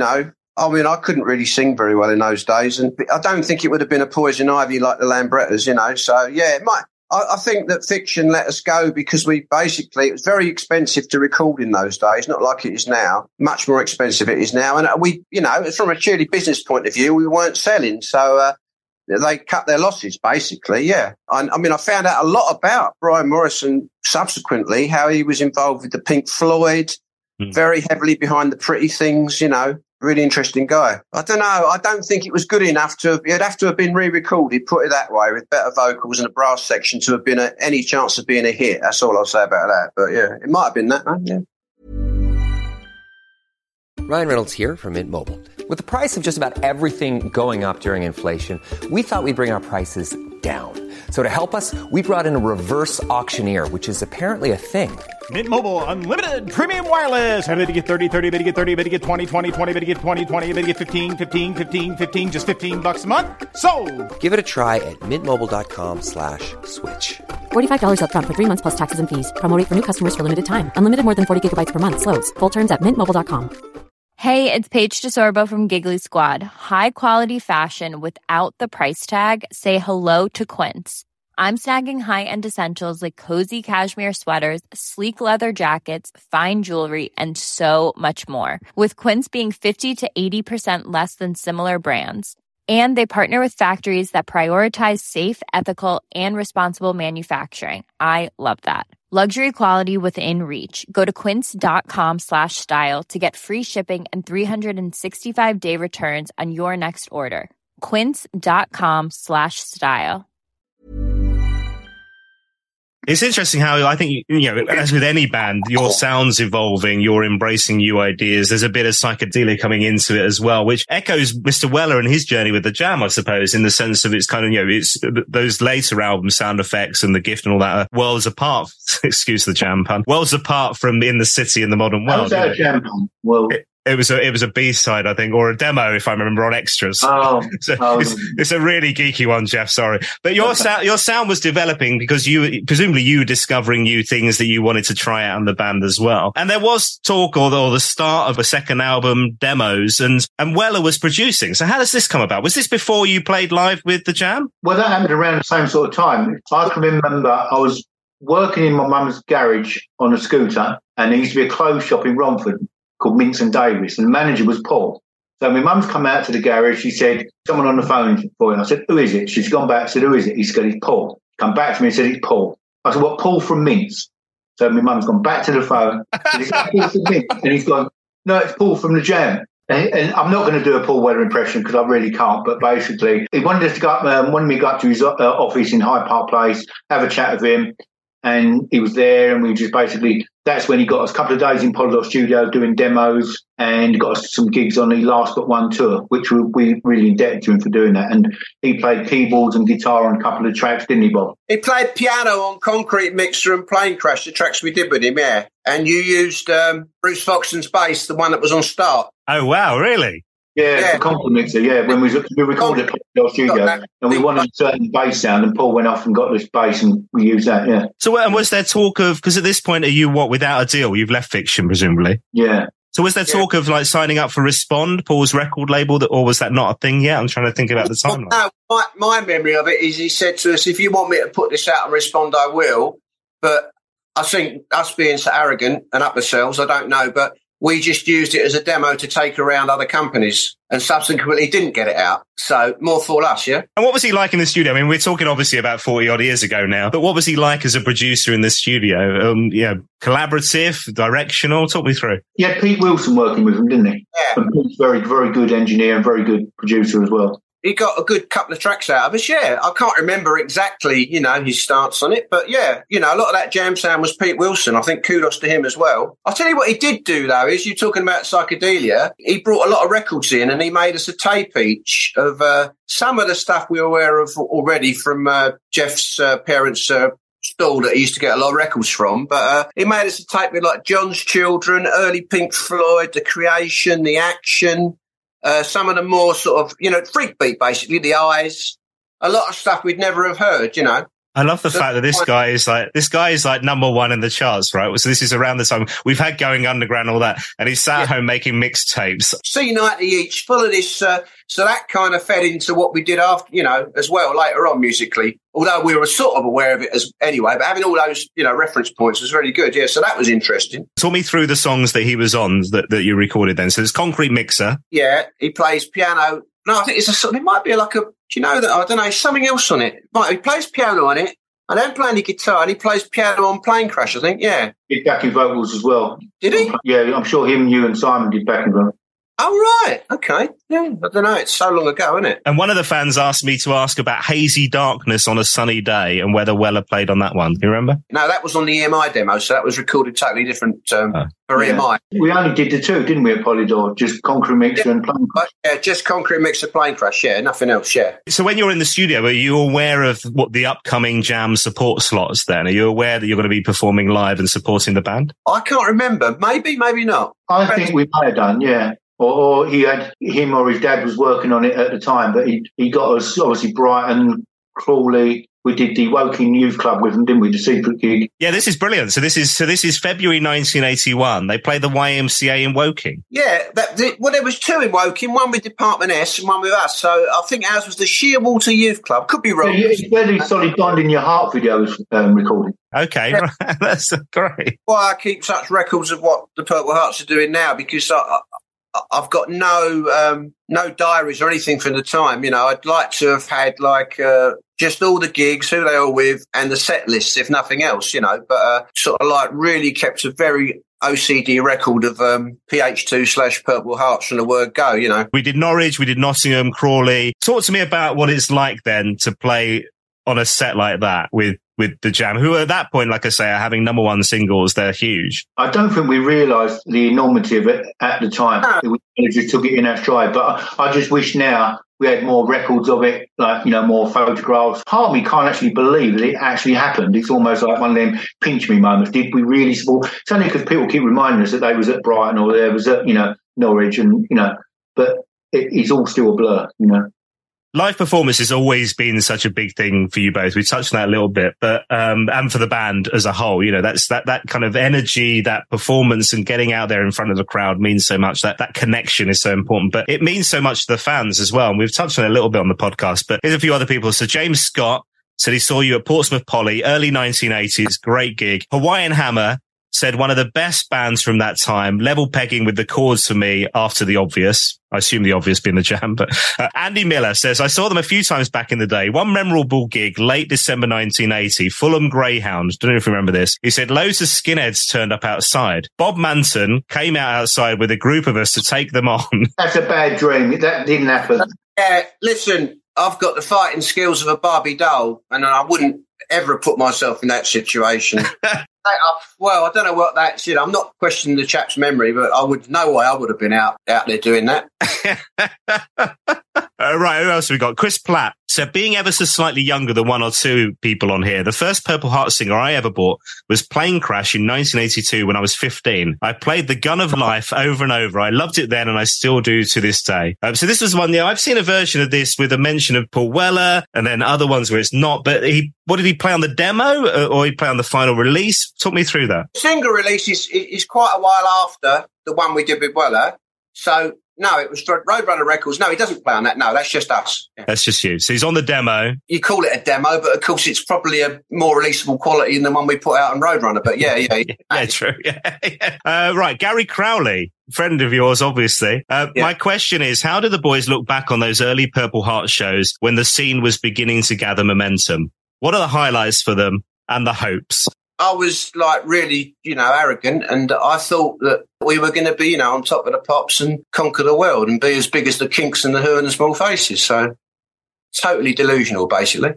G: I couldn't really sing very well in those days, and I don't think it would have been a Poison Ivy like the Lambrettas, So, yeah, it might. I think that fiction let us go because it was very expensive to record in those days, not like it is now. Much more expensive it is now. And it's from a purely business point of view, we weren't selling. So they cut their losses, basically, yeah. I found out a lot about Brian Morrison subsequently, how he was involved with the Pink Floyd, very heavily behind the Pretty Things, Really interesting guy. I don't know. I don't think it was good enough it'd have to have been re-recorded, put it that way, with better vocals and a brass section to have been any chance of being a hit. That's all I'll say about that. But yeah, it might have been that, man. Yeah.
A: Ryan Reynolds here from Mint Mobile. With the price of just about everything going up during inflation, we thought we'd bring our prices down. So to help us, we brought in a reverse auctioneer, which is apparently a thing.
H: Mint Mobile Unlimited Premium Wireless. How to get 30, 30, bit to get 30, bit to get 20, 20, 20, bit to get 20, 20, bit to get 15, 15, 15, 15, just $15 a month? Sold! Give it a try at mintmobile.com/switch.
B: $45 up front for 3 months plus taxes and fees. Promo rate for new customers for limited time. Unlimited more than 40 gigabytes per month. Slows full terms at mintmobile.com.
I: Hey, it's Paige DeSorbo from Giggly Squad. High quality fashion without the price tag. Say hello to Quince. I'm snagging high-end essentials like cozy cashmere sweaters, sleek leather jackets, fine jewelry, and so much more. With Quince being 50 to 80% less than similar brands. And they partner with factories that prioritize safe, ethical, and responsible manufacturing. I love that. Luxury quality within reach. Go to quince.com/style to get free shipping and 365-day returns on your next order. Quince.com/style.
E: It's interesting how I think, as with any band, your sound's evolving, you're embracing new ideas. There's a bit of psychedelia coming into it as well, which echoes Mr. Weller and his journey with the Jam, I suppose, in the sense of it's kind of, it's those later album sound effects and the Gift and all that are worlds apart, excuse the Jam pun, worlds apart from In the City and the Modern World.
F: How's that Jam pun? Well,
E: It was a B-side, I think, or a demo, if I remember, on Extras. It's a really geeky one, Jeff. Sorry, but your sound was developing because presumably you were discovering new things that you wanted to try out in the band as well. And there was talk, or the start of a second album, demos, and Weller was producing. So how does this come about? Was this before you played live with the Jam?
F: Well, that happened around the same sort of time. I can remember I was working in my mum's garage on a scooter, and there used to be a clothes shop in Romford called Minks and Davis, and the manager was Paul. So my mum's come out to the garage. She said, someone on the phone for you. I said, who is it? She's gone back, said, who is it? He said, it's Paul. Come back to me and said, it's Paul. I said, what, Paul from Minks? So my mum's gone back to the phone. And he's like, Paul from Minks. And he's gone, no, it's Paul from the Jam. And I'm not going to do a Paul Weller impression because I really can't. But basically, he wanted us to go up, wanted me to go up to his office in Hyde Park Place, have a chat with him. and he was there, and we just basically, that's when he got us a couple of days in Polydor Studio doing demos, and got us some gigs on the Last But One tour, which we really indebted to him for doing that. And he played keyboards and guitar on a couple of tracks, didn't he, Bob?
G: He played piano on Concrete Mixer and Plane Crash, the tracks we did with him, yeah. And you used Bruce Foxton's bass, the one that was on Start.
E: Oh, wow, really?
F: Yeah, for Concrete Mixer, yeah. When we recorded at Polydor Studio, and we wanted a certain bass sound, and Paul went off and got this bass, and we used that, yeah.
E: So, and was there talk of, because at this point, are you without a deal? You've left Fiction, presumably?
F: Yeah.
E: So was there talk of like signing up for Respond, Paul's record label, or was that not a thing yet? I'm trying to think about the timeline.
G: No, my memory of it is he said to us, if you want me to put this out and Respond, I will. But I think us being so arrogant and up ourselves, I don't know, but we just used it as a demo to take around other companies and subsequently didn't get it out. So more for us, yeah?
E: And what was he like in the studio? I mean, we're talking obviously about 40-odd years ago now, but what was he like as a producer in the studio? Collaborative, directional? Talk me through.
F: Yeah, Pete Wilson working with him, didn't he?
G: Yeah.
F: And Pete's very, very good engineer and very good producer as well.
G: He got a good couple of tracks out of us, yeah. I can't remember exactly, his stance on it, but yeah, a lot of that jam sound was Pete Wilson. I think kudos to him as well. I'll tell you what he did do, though, is you're talking about psychedelia. He brought a lot of records in and he made us a tape each of some of the stuff we were aware of already from Jeff's parents' stall that he used to get a lot of records from. But he made us a tape with like John's Children, early Pink Floyd, The Creation, The Action. Some of the more sort of, freak beat, basically, The Eyes, a lot of stuff we'd never have heard,
E: I love the fact that this guy is like number one in the charts, right? So this is around the time we've had Going Underground, all that, and he's sat at home making mixtapes.
G: C90 each, full of this. So that kind of fed into what we did after, as well later on musically. Although we were sort of aware of it as anyway, but having all those, reference points was really good. Yeah, so that was interesting.
E: Talk me through the songs that he was on that you recorded then. So there's Concrete Mixer.
G: Yeah, he plays piano. No, I think it might be like I don't know, something else on it. He plays piano on it. I don't play any guitar, and he plays piano on Plane Crash, I think, yeah.
F: He did backing vocals as well.
G: Did he?
F: Yeah, I'm sure him, you and Simon did backing vocals.
G: Oh, right. Okay. Yeah, I don't know. It's so long ago, isn't it?
E: And one of the fans asked me to ask about Hazy Darkness on a Sunny Day and whether Weller played on that one. Do you remember?
G: No, that was on the EMI demo, so that was recorded totally different for EMI.
F: We only did the two, didn't we, at Polydor? Just Concrete Mixer and Plane Crash.
G: Yeah, just Concrete Mixer, Plane Crash, yeah, nothing else, yeah.
E: So when you're in the studio, are you aware of what the upcoming Jam support slots then? Are you aware that you're going to be performing live and supporting the band?
G: I can't remember. Maybe not.
F: I think we may have done, yeah. Or him or his dad was working on it at the time, but he got us, obviously, Brighton, Crawley. We did the Woking Youth Club with them, didn't we? The secret gig.
E: Yeah, this is brilliant. So this is February 1981. They played the YMCA in Woking.
G: Yeah, there was two in Woking, one with Department S and one with us. So I think ours was the Sheerwater Youth Club. Could be wrong.
F: Yeah, it's very solid. Diamond in Your Heart video was recorded.
E: Okay, yeah. That's great.
G: Well, I keep such records of what the Purple Hearts are doing now because I've got no diaries or anything from the time. I'd like to have had just all the gigs, who they were with, and the set lists, if nothing else. But sort of really kept a very OCD record of PH2/Purple Hearts from the word go.
E: We did Norwich, we did Nottingham, Crawley. Talk to me about what it's like then to play on a set like that with the Jam, who at that point, like I say, are having number one singles. They're huge. I
F: don't think we realised the enormity of it at the time. No. We just took it in our stride. But I just wish now we had more records of it, more photographs. Part of me can't actually believe that it actually happened. It's almost like one of them pinch me moments. Did we really support? It's only because people keep reminding us that they was at Brighton or they was at, Norwich and, but it's all still a blur,
E: Live performance has always been such a big thing for you both. We touched on that a little bit, but, and for the band as a whole, that's that kind of energy, that performance and getting out there in front of the crowd means so much. That connection is so important, but it means so much to the fans as well. And we've touched on it a little bit on the podcast, but here's a few other people. So James Scott said he saw you at Portsmouth Poly, early 1980s, great gig. Hawaiian Hammer said one of the best bands from that time, level pegging with the Chords for me after The Obvious. I assume The Obvious being the Jam, but Andy Miller says, I saw them a few times back in the day. One memorable gig, late December 1980, Fulham Greyhound. Don't know if you remember this. He said loads of skinheads turned up outside. Bob Manton came out outside with a group of us to take them on.
F: That's a bad dream. That didn't happen.
G: Yeah, listen, I've got the fighting skills of a Barbie doll, and I wouldn't ever put myself in that situation. Well, I don't know what that shit. I'm not questioning the chap's memory, but I would no way I would have been out there doing that.
E: Right, who else have we got? Chris Platt. So being ever so slightly younger than one or two people on here, the first Purple Heart singer I ever bought was Plane Crash in 1982 when I was 15. I played The Gun of Life over and over. I loved it then and I still do to this day. So this was one, I've seen a version of this with a mention of Paul Weller and then other ones where it's not, but what did he play on the demo or he play on the final release? Talk me through that.
G: Single release is quite a while after the one we did with Weller. So, no, it was Roadrunner Records. No, he doesn't play on that. No, that's just us. Yeah.
E: That's just you. So he's on the demo.
G: You call it a demo, but of course it's probably a more releasable quality than the one we put out on Roadrunner. But yeah.
E: Yeah, true. Yeah. Right, Gary Crowley, friend of yours, obviously. My question is, how do the boys look back on those early Purple Heart shows when the scene was beginning to gather momentum? What are the highlights for them and the hopes?
G: I was like really, arrogant, and I thought that we were going to be, on top of the pops and conquer the world and be as big as the Kinks and the Who and the Small Faces. So totally delusional, basically.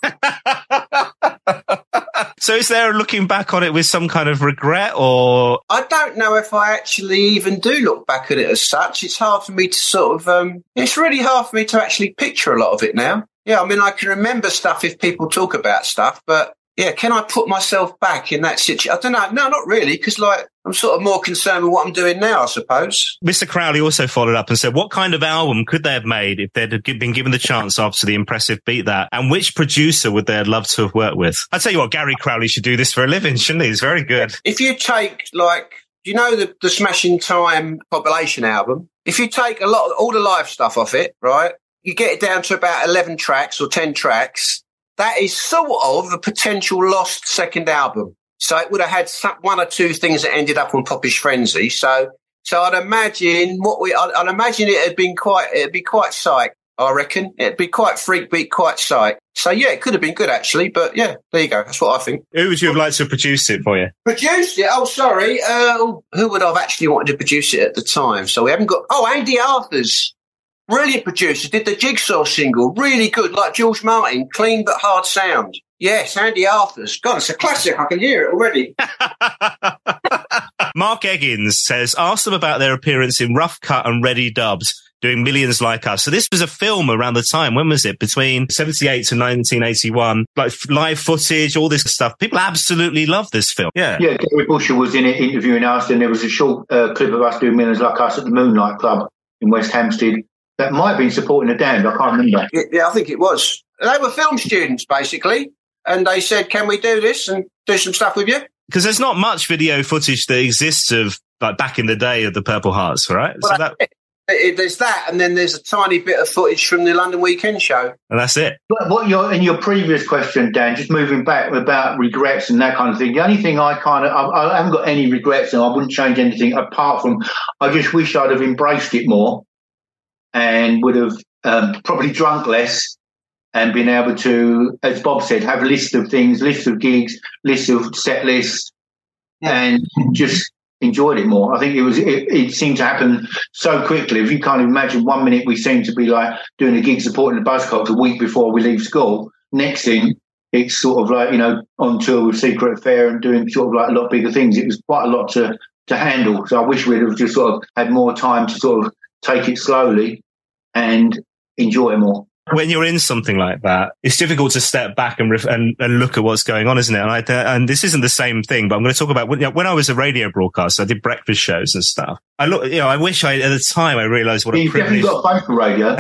E: So is there looking back on it with some kind of regret or?
G: I don't know if I actually even do look back at it as such. It's hard for me to sort of, it's really hard for me to actually picture a lot of it now. Yeah, I mean, I can remember stuff if people talk about stuff, but yeah, can I put myself back in that situation? I don't know. No, not really, because I'm sort of more concerned with what I'm doing now, I suppose.
E: Mr. Crowley also followed up and said, what kind of album could they have made if they'd been given the chance after the impressive Beat That? And which producer would they have loved to have worked with? I'd tell you what, Gary Crowley should do this for a living, shouldn't he? He's very good.
G: If you take, the Smashing Time compilation album, if you take all the live stuff off it, right, you get it down to about 11 tracks or 10 tracks. That is sort of a potential lost second album. So it would have had one or two things that ended up on Popish Frenzy. So I'd imagine I'd imagine it'd be quite psych, I reckon. It'd be quite freak beat, quite psych. So yeah, it could have been good actually, but yeah, there you go. That's what I think.
E: Who would you have liked to produce it for you?
G: Produced it? Oh, sorry. Who would I've actually wanted to produce it at the time? So we haven't got, Andy Arthurs. Brilliant producer, did the Jigsaw single, really good, like George Martin, clean but hard sound. Yes, Andy Arthurs. God, it's a classic, I can hear it already.
E: Mark Eggins says, ask them about their appearance in Rough Cut and Ready Dubbed, doing Millions Like Us. So this was a film around the time, when was it? Between 78 to 1981, like live footage, all this stuff. People absolutely love this film. Yeah.
F: Yeah, Gary Busher was in it interviewing us, and there was a short clip of us doing Millions Like Us at the Moonlight Club in West Hampstead. That might have been supporting the Damned, I can't remember.
G: Yeah, I think it was. They were film students, basically, and they said, can we do this and do some stuff with you?
E: Because there's not much video footage that exists of, like, back in the day of the Purple Hearts, right?
G: Well, so there's that, and then there's a tiny bit of footage from the London Weekend show.
E: And that's it.
F: But in your previous question, Dan, just moving back about regrets and that kind of thing, the only thing I haven't got any regrets, and I wouldn't change anything apart from I just wish I'd have embraced it more. And would have probably drunk less and been able to, as Bob said, have a list of things, lists of gigs, lists of set lists, and just enjoyed it more. I think it seemed to happen so quickly. If you can't imagine, 1 minute we seem to be like doing a gig supporting the Buzzcocks a week before we leave school. Next thing, it's sort of like, on tour with Secret Affair and doing sort of like a lot bigger things. It was quite a lot to handle. So I wish we'd have just sort of had more time to sort of take it slowly and enjoy it more.
E: When you're in something like that, it's difficult to step back and look at what's going on, isn't it? And this isn't the same thing, but I'm going to talk about when I was a radio broadcaster, I did breakfast shows and stuff. I wish at the time I realised what a privilege.
F: You've definitely got a phone for radio.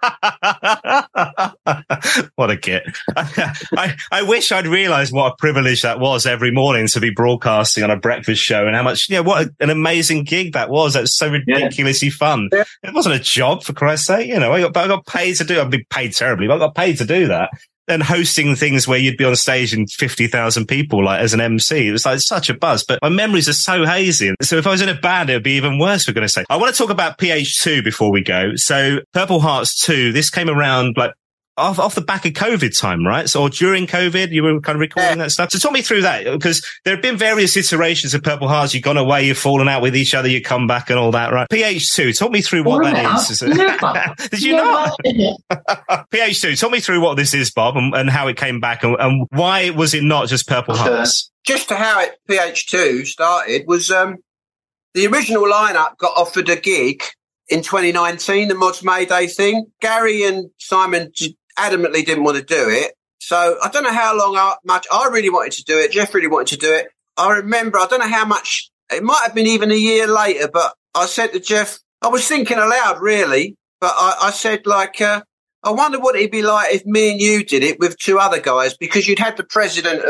E: What a git. I wish I'd realised what a privilege that was every morning to be broadcasting on a breakfast show, and how much, what an amazing gig that was. That was so ridiculously fun. Yeah. It wasn't a job, for Christ's sake. I got paid to do it. I've been paid terribly, but I got paid to do that. And hosting things where you'd be on stage and 50,000 people, like as an MC. It was like such a buzz, but my memories are so hazy. So if I was in a band, it would be even worse, we're going to say. I want to talk about PH2 before we go. So Purple Hearts 2, this came around like off the back of COVID time, right? So, or during COVID, you were kind of recording that stuff. So talk me through that, because there have been various iterations of Purple Hearts. You've gone away, you've fallen out with each other, you come back and all that, right? PH2, talk me through what that is. Did you not? PH2, talk me through what this is, Bob, and how it came back, and why was it not just Purple Hearts?
G: Just to how it PH2 started was the original lineup got offered a gig in 2019, the Mods Mayday thing. Gary and Simon adamantly didn't want to do it. So I don't know how much I really wanted to do it. Jeff really wanted to do it. I remember, I don't know how much, it might have been even a year later, but I said to Jeff, I was thinking aloud really, but I said I wonder what it'd be like if me and you did it with two other guys, because you'd had the president,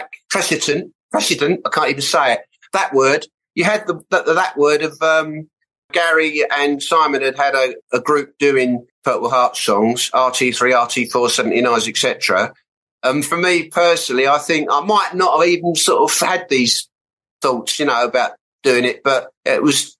G: I can't even say it, that word. You had that word of Gary and Simon had a group doing Purple Heart songs, RT3, RT4, 79s, etc. For me personally, I think I might not have even sort of had these thoughts, about doing it, but it was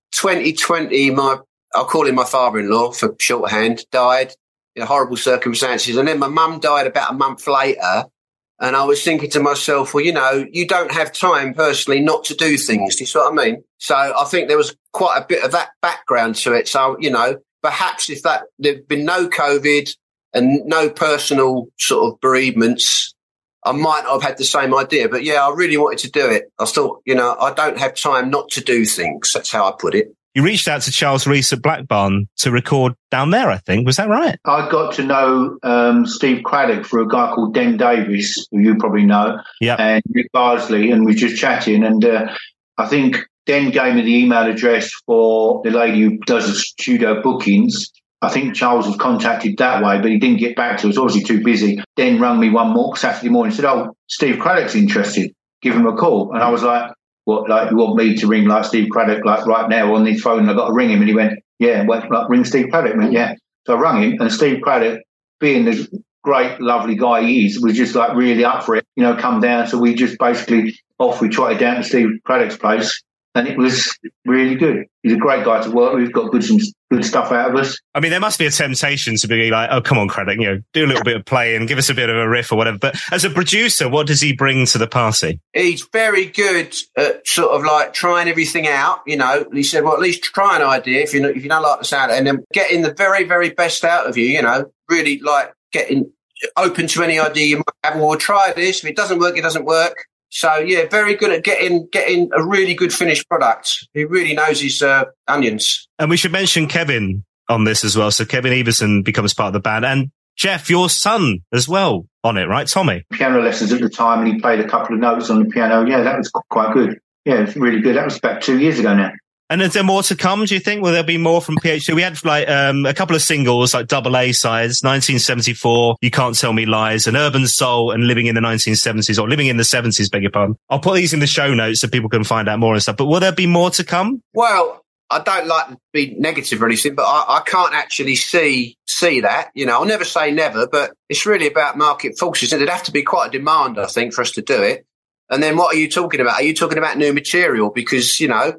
G: 2020. I'll call him my father-in-law for shorthand, died in horrible circumstances, and then my mum died about a month later. And I was thinking to myself, well, you don't have time personally not to do things. Do you see what I mean? So I think there was quite a bit of that background to it. So, perhaps if there'd been no COVID and no personal sort of bereavements, I might not have had the same idea. But yeah, I really wanted to do it. I thought, I don't have time not to do things. That's how I put it.
E: You reached out to Charles Rees at Black Barn to record down there, I think. Was that right?
F: I got to know Steve Craddock through a guy called Den Davis, who you probably know, and Rick Barsley, and we were just chatting. And I think Den gave me the email address for the lady who does the studio bookings. I think Charles was contacted that way, but he didn't get back to us, obviously too busy. Den rang me one more Saturday morning and said, "Oh, Steve Craddock's interested. Give him a call." And I was like, "What, you want me to ring Steve Craddock right now on his phone?" And I got to ring him, and he went, "Yeah, ring Steve Craddock." I went, "Yeah." So I rang him, and Steve Craddock, being the great, lovely guy he is, was just really up for it, come down. So we just basically we trotted down to Steve Craddock's place, and it was really good. He's a great guy to work with. He's got good stuff out of us.
E: I mean, there must be a temptation to be like, "Oh, come on, Craddock, do a little bit of playing, give us a bit of a riff or whatever." But as a producer, what does he bring to the party?
G: He's very good at sort of trying everything out. He said, well, at least try an idea if you don't like the sound, and then getting the very, very best out of you. Really getting open to any idea you might have. Well, we'll try this. If it doesn't work, it doesn't work. So yeah, very good at getting a really good finished product. He really knows his onions.
E: And we should mention Kevin on this as well. So Kevin Everson becomes part of the band, and Jeff, your son, as well on it, right, Tommy?
F: Piano lessons at the time, and he played a couple of notes on the piano. Yeah, that was quite good. Yeah, it was really good. That was about 2 years ago now.
E: And is there more to come, do you think? Will there be more from PH2? We had a couple of singles, double A sides, 1974, You Can't Tell Me Lies, and Urban Soul, and Living in the 1970s, or Living in the 70s, beg your pardon. I'll put these in the show notes so people can find out more and stuff. But will there be more to come?
G: Well, I don't like to be negative or anything, but I can't actually see that. I'll never say never, but it's really about market forces. There'd have to be quite a demand, I think, for us to do it. And then what are you talking about? Are you talking about new material? Because,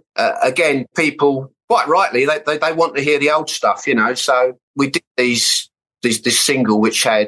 G: again, people, quite rightly, they want to hear the old stuff, So we did this single which had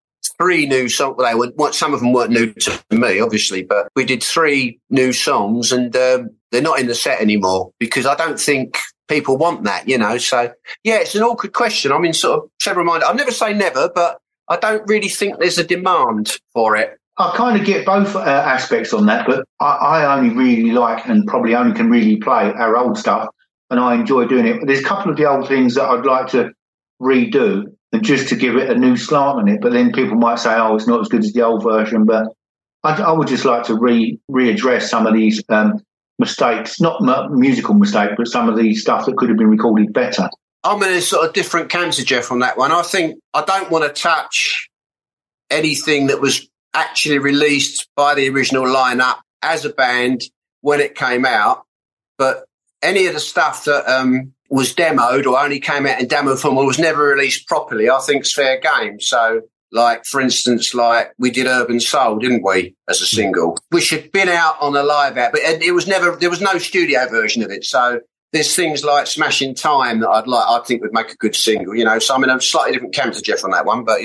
G: 3 new songs. Some of them weren't new to me, obviously, but we did 3 new songs, and they're not in the set anymore because I don't think people want that, So, yeah, it's an awkward question. I'm in sort of several minds. I'll never say never, but I don't really think there's a demand for it.
F: I kind of get both aspects on that, but I only really like and probably only can really play our old stuff, and I enjoy doing it. But there's a couple of the old things that I'd like to redo and just to give it a new slant on it. But then people might say, "Oh, it's not as good as the old version." But I would just like to readdress some of these mistakes, not musical mistakes, but some of the stuff that could have been recorded better.
G: I'm in a sort of different camp to Jeff on that one. I think I don't want to touch anything that was actually released by the original lineup as a band when it came out, but any of the stuff that was demoed or only came out in demo form or was never released properly, I think is fair game. So, for instance, we did Urban Soul, didn't we, as a single, which had been out on a live app, but it was never. There was no studio version of it. So there's things like Smashing Time that I think would make a good single. So I'm in a slightly different camp to Jeff on that one, but yeah.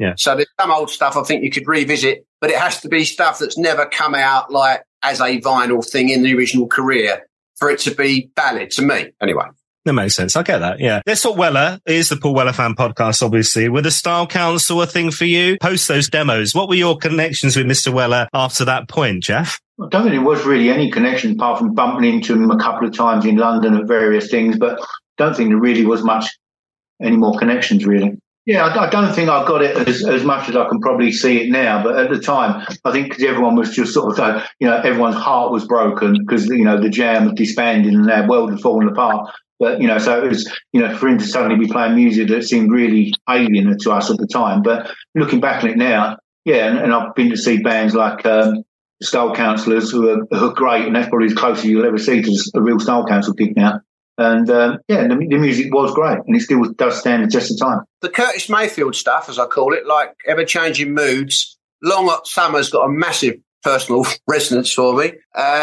E: Yeah.
G: So there's some old stuff I think you could revisit, but it has to be stuff that's never come out like as a vinyl thing in the original career for it to be valid to me. Anyway.
E: That makes sense. I get that. Yeah. Let's Talk Weller is the Paul Weller Fan Podcast, obviously. Were the Style Council a thing for you? Post those demos. What were your connections with Mr. Weller after that point, Jeff?
F: I don't think there was really any connection apart from bumping into him a couple of times in London at various things, but I don't think there really was any more connections, really. Yeah, I don't think I got it as much as I can probably see it now. But at the time, I think because everyone was just sort of, everyone's heart was broken because, the Jam had disbanded and their world had fallen apart. But, so it was, for him to suddenly be playing music that seemed really alien to us at the time. But looking back on it now, yeah, and I've been to see bands like Style Councillors who are great, and that's probably as close as you'll ever see to a real Style Council gig now. And, the music was great, and it still does stand the test of time.
G: The Curtis Mayfield stuff, as I call it, like ever-changing moods, Long Hot Summer's got a massive personal resonance for me.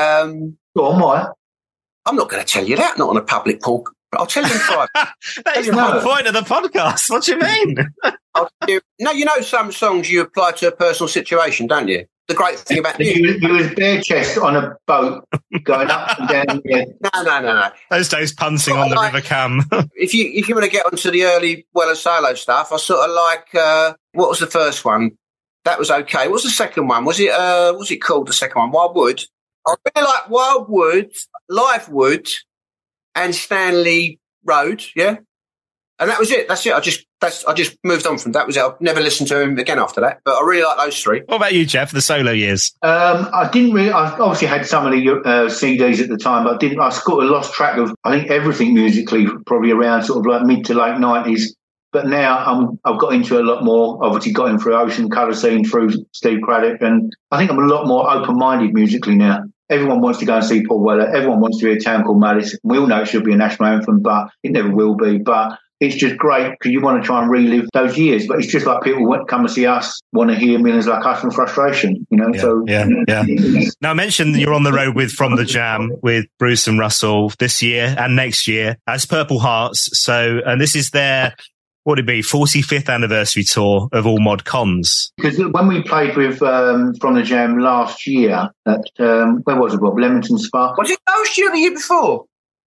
F: Go on, why?
G: I'm not going to tell you that, not on a public talk. I'll tell you in private.
E: That is the whole point of the podcast. What do you mean?
G: No, some songs you apply to a personal situation, don't you? The great thing about
F: you was bare chest on a boat going up and down. Yeah.
G: No.
E: Those days punting on the River Cam.
G: if you want to get onto the early Weller solo stuff, I sort of like what was the first one? That was okay. What was the second one? Was it called the second one? Wildwood. I really like Wildwood, Livewood, and Stanley Road. Yeah, and that was it. That's it. I just moved on from that. Was it? I've never listened to him again after that. But I really like those three.
E: What about you, Jeff? The solo years?
F: I didn't really. I obviously had some of the CDs at the time, but I didn't. I sort of lost track of. I think everything musically, probably around sort of like mid to late 90s. But now I've got into a lot more. Obviously, got in through Ocean Colour Scene, through Steve Craddock, and I think I'm a lot more open-minded musically now. Everyone wants to go and see Paul Weller. Everyone wants to hear A Town Called Malice. We all know it should be a national anthem, but it never will be. But it's just great because you want to try and relive those years. But it's just like people come to see us, want to hear Millions Like Us and Frustration,
E: Yeah. Now, I mentioned you're on the road with From the Jam with Bruce and Russell this year and next year as Purple Hearts. So, and this is their... what would it be, 45th anniversary tour of All Mod Cons?
F: Because when we played with From the Jam last year at, where was it, Rob? Leamington Spa?
G: Was it last year or the year before?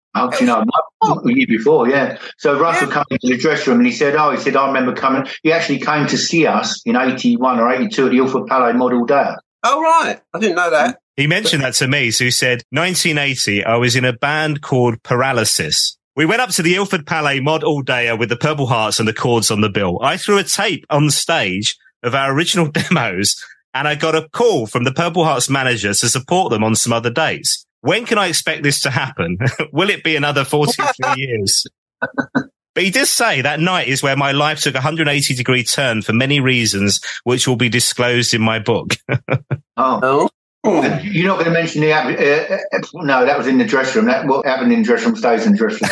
F: The year before, yeah. So Russell came into the dressing room and he said, I remember coming. He actually came to see us in 81 or 82 at the Ilford Palais Mod All Day.
G: Oh, right. I didn't know that.
E: He mentioned that to me. So he said, 1980, I was in a band called Paralysis. We went up to the Ilford Palais Mod All Dayer with the Purple Hearts and the Chords on the bill. I threw a tape on stage of our original demos and I got a call from the Purple Hearts manager to support them on some other dates. When can I expect this to happen? Will it be another 43 years? But he did say that night is where my life took a 180-degree turn for many reasons, which will be disclosed in my book.
F: Oh. You're not going to mention the... no, that was in the dressing room. What happened in the dressing room stays in the dressing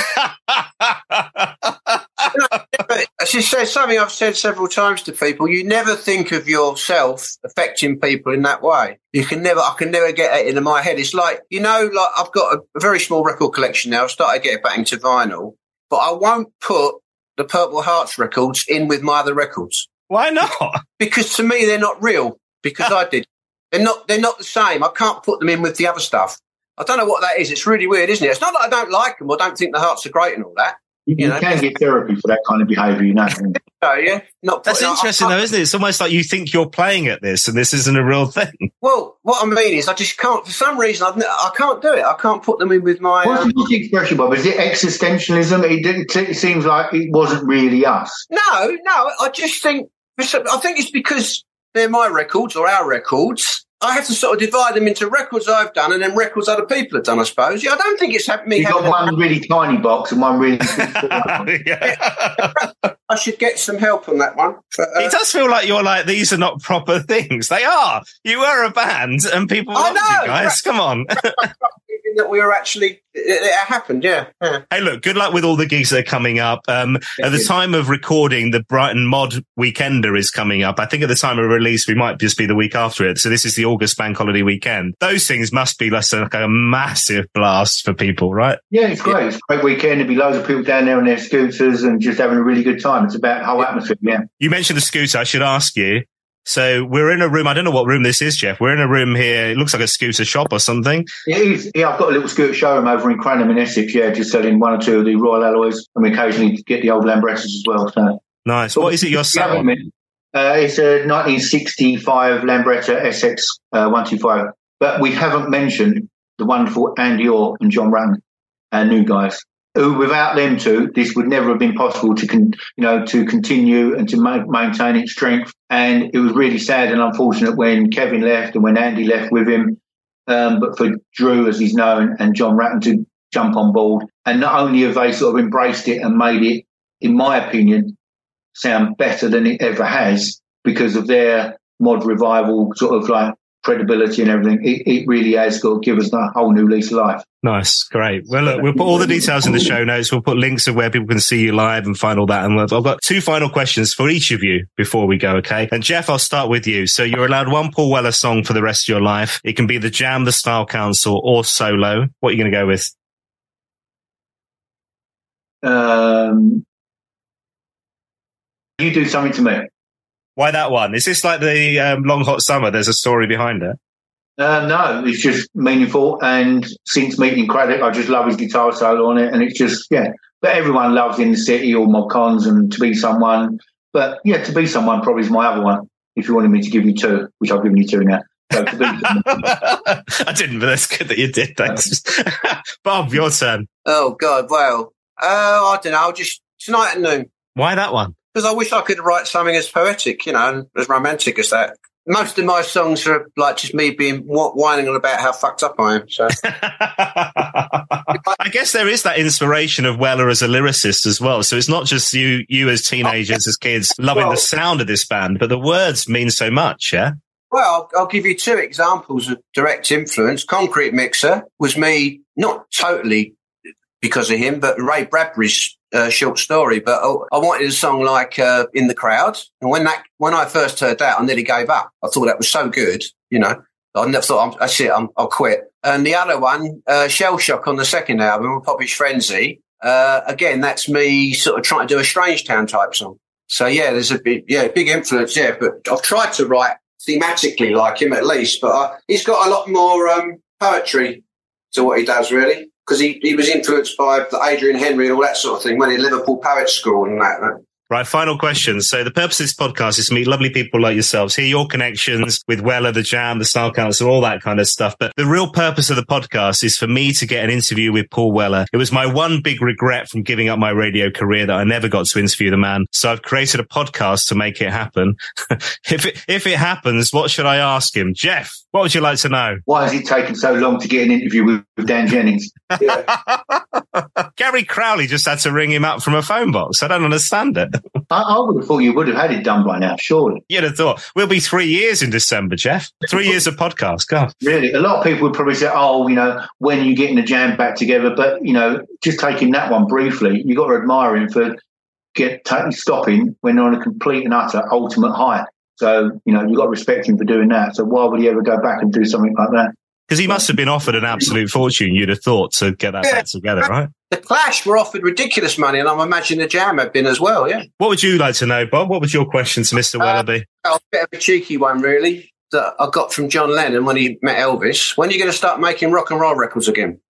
F: room.
G: She says something I've said several times to people. You never think of yourself affecting people in that way. I can never get that into my head. It's like, I've got a very small record collection now. I've started getting back into vinyl, but I won't put the Purple Hearts records in with my other records.
E: Why not?
G: Because to me, they're not real. Because I did. They're not the same. I can't put them in with the other stuff. I don't know what that is. It's really weird, isn't it? It's not that I don't like them or don't think the Hearts are great and all that.
F: You can get therapy for that kind of behaviour,
G: Oh, yeah.
E: That's interesting, though, isn't it? It's almost like you think you're playing at this and this isn't a real thing.
G: Well, what I mean is I just can't, for some reason, I can't do it. I can't put them in with my...
F: What's the expression, Bob? Is it existentialism? It seems like it wasn't really us.
G: No, I just think... I think it's because they're my records or our records. I have to sort of divide them into records I've done and then records other people have done, I suppose. Yeah, I don't think it's me.
F: You've got one really tiny box and one really
G: I should get some help on that one. But,
E: it does feel like you're like, these are not proper things. They are. You were a band and people loved you guys. Come on.
G: In that we were actually, it happened, yeah.
E: Hey, look, good luck with all the gigs that are coming up. At the time of recording, the Brighton Mod Weekender is coming up. I think at the time of release, we might just be the week after it. So this is the August Bank Holiday weekend. Those things must be like a massive blast for people, right?
F: Yeah, it's great. It's a great weekend. There'll be loads of people down there on their scooters and just having a really good time. It's about the whole atmosphere, yeah.
E: You mentioned the scooter. I should ask you. So we're in a room. I don't know what room this is, Jeff. We're in a room here. It looks like a scooter shop or something.
F: It is. Yeah, I've got a little scooter showroom over in Cranham in Essex. Yeah, just selling one or two of the Royal Alloys, and we occasionally get the old Lambrettas as well. So
E: nice. What is it you're selling?
F: It's a 1965 Lambretta SX 125. But we haven't mentioned the wonderful Andy Orr and John Ratton, our new guys. Who, without them two, this would never have been possible to continue and to maintain its strength. And it was really sad and unfortunate when Kevin left and when Andy left with him. But for Drew, as he's known, and John Ratton to jump on board. And not only have they sort of embraced it and made it, in my opinion, sound better than it ever has because of their mod revival sort of like credibility and everything. It really has got to give us a whole new lease of life.
E: Nice. Great. Well, look, we'll put all the details in the show notes. We'll put links of where people can see you live and find all that. And I've got two final questions for each of you before we go, okay? And Jeff, I'll start with you. So you're allowed one Paul Weller song for the rest of your life. It can be The Jam, The Style Council, or solo. What are you going to go with?
F: You Do Something to Me.
E: Why that one? Is this like the Long Hot Summer? There's a story behind it.
F: No, it's just meaningful. And since meeting Craddock, I just love his guitar solo on it. And it's just, yeah. But everyone loves In the City or Mod Cons and To Be Someone. But yeah, To Be Someone probably is my other one. If you wanted me to give you two, which I've given you two now. So To Be Someone.
E: I didn't, but that's good that you did. Thanks. Bob, your turn.
G: Oh, God. Well, I don't know. Just Tonight at Noon.
E: Why that one?
G: Because I wish I could write something as poetic, and as romantic as that. Most of my songs are like just me being whining on about how fucked up I am. So
E: I guess there is that inspiration of Weller as a lyricist as well. So it's not just you as teenagers, as kids, loving the sound of this band, but the words mean so much, yeah?
G: Well, I'll give you two examples of direct influence. Concrete Mixer was me, not totally because of him, but Ray Bradbury's short story. But I wanted a song like In the Crowd. And when I first heard that, I nearly gave up. I thought that was so good, I never thought, that's it, I'll quit. And the other one, Shell Shock on the second album, Popish Frenzy. Again, that's me sort of trying to do a Strange Town type song. So yeah, there's a big influence, yeah. But I've tried to write thematically like him at least, but he's got a lot more poetry to what he does, really. Because he was influenced by Adrian Henry and all that sort of thing when he Liverpool Poets School and that.
E: Right, final question. So the purpose of this podcast is to meet lovely people like yourselves, hear your connections with Weller, The Jam, the Style Council, all that kind of stuff. But the real purpose of the podcast is for me to get an interview with Paul Weller. It was my one big regret from giving up my radio career that I never got to interview the man. So I've created a podcast to make it happen. If it happens, what should I ask him? Jeff, what would you like to know?
F: Why has it taken so long to get an interview with Dan Jennings? Yeah.
E: Gary Crowley just had to ring him up from a phone box. I don't understand it.
F: I would have thought you would have had it done by now, surely.
E: You'd have thought. We'll be 3 years in December, Jeff. 3 years of podcast. God.
F: Really? A lot of people would probably say, when are you getting the Jam back together? But, just taking that one briefly, you've got to admire him for stopping when they're on a complete and utter ultimate high. So, you've got to respect him for doing that. So why would he ever go back and do something like that?
E: Because he must have been offered an absolute fortune, you'd have thought, to get that back together, right?
G: The Clash were offered ridiculous money, and I'm imagining the Jam have been as well, yeah.
E: What would you like to know, Bob? What was your question to Mr. Wellaby?
G: A bit of a cheeky one, really, that I got from John Lennon when he met Elvis. When are you going to start making rock and roll records again?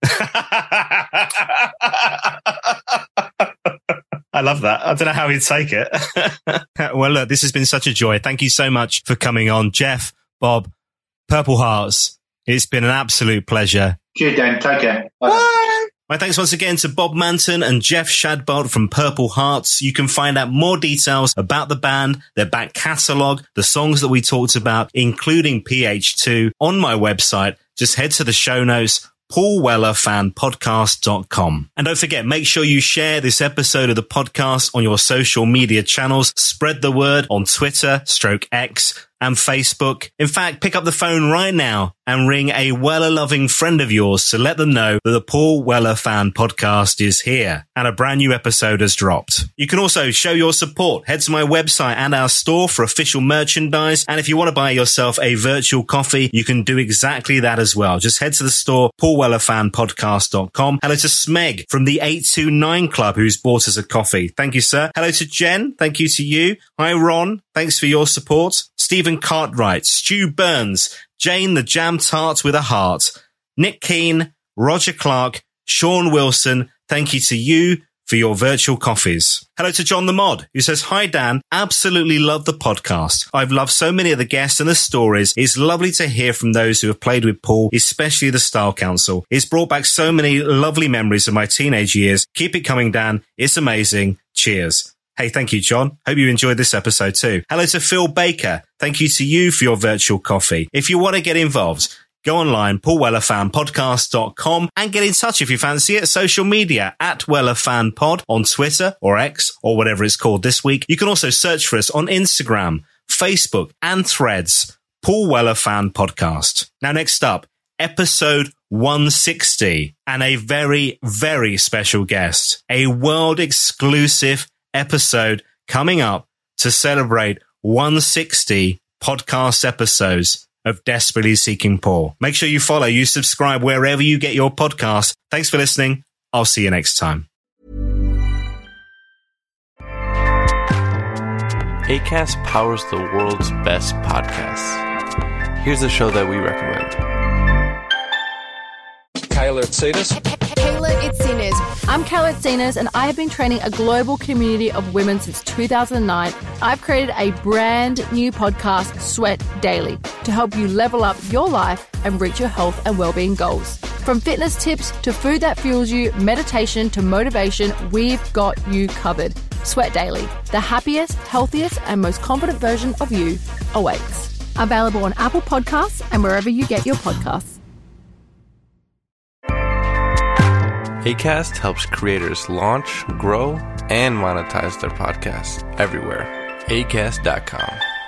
E: I love that. I don't know how he'd take it. Well, look, this has been such a joy. Thank you so much for coming on. Jeff, Bob, Purple Hearts. It's been an absolute pleasure.
F: Cheers, Dan. Take care.
G: Bye.
E: My thanks once again to Bob Manton and Jeff Shadbolt from Purple Hearts. You can find out more details about the band, their back catalogue, the songs that we talked about, including PH2, on my website. Just head to the show notes, paulwellerfanpodcast.com. And don't forget, make sure you share this episode of the podcast on your social media channels. Spread the word on Twitter, /X, and Facebook. In fact, pick up the phone right now and ring a Weller-loving friend of yours to let them know that the Paul Weller Fan Podcast is here and a brand new episode has dropped. You can also show your support. Head to my website and our store for official merchandise. And if you want to buy yourself a virtual coffee, you can do exactly that as well. Just head to the store, paulwellerfanpodcast.com. Hello to Smeg from the 829 Club, who's bought us a coffee. Thank you, sir. Hello to Jen. Thank you to you. Hi, Ron. Thanks for your support. Stephen Cartwright, Stu Burns, Jane the Jam Tart with a Heart, Nick Keane, Roger Clark, Sean Wilson. Thank you to you for your virtual coffees. Hello to John the Mod, who says, hi, Dan. Absolutely love the podcast. I've loved so many of the guests and the stories. It's lovely to hear from those who have played with Paul, especially the Style Council. It's brought back so many lovely memories of my teenage years. Keep it coming, Dan. It's amazing. Cheers. Hey, thank you, John. Hope you enjoyed this episode too. Hello to Phil Baker. Thank you to you for your virtual coffee. If you want to get involved, go online, paulwellerfanpodcast.com, and get in touch if you fancy it. Social media at WellerFanPod on Twitter or X or whatever it's called this week. You can also search for us on Instagram, Facebook, and Threads. Paul Weller Fan Podcast. Now, next up, episode 160, and a very, very special guest, a world exclusive episode coming up to celebrate 160 podcast episodes of Desperately Seeking Paul. Make sure you follow, you subscribe wherever you get your podcasts. Thanks for listening. I'll see you next time.
J: Acast powers the world's best podcasts. Here's a show that we recommend.
K: Kayla Itsinas.
L: Kayla Itsinas. I'm Kayla Itsinas, and I have been training a global community of women since 2009. I've created a brand new podcast, Sweat Daily, to help you level up your life and reach your health and well-being goals. From fitness tips to food that fuels you, meditation to motivation, we've got you covered. Sweat Daily, the happiest, healthiest, and most confident version of you awaits. Available on Apple Podcasts and wherever you get your podcasts.
J: Acast helps creators launch, grow, and monetize their podcasts everywhere. Acast.com.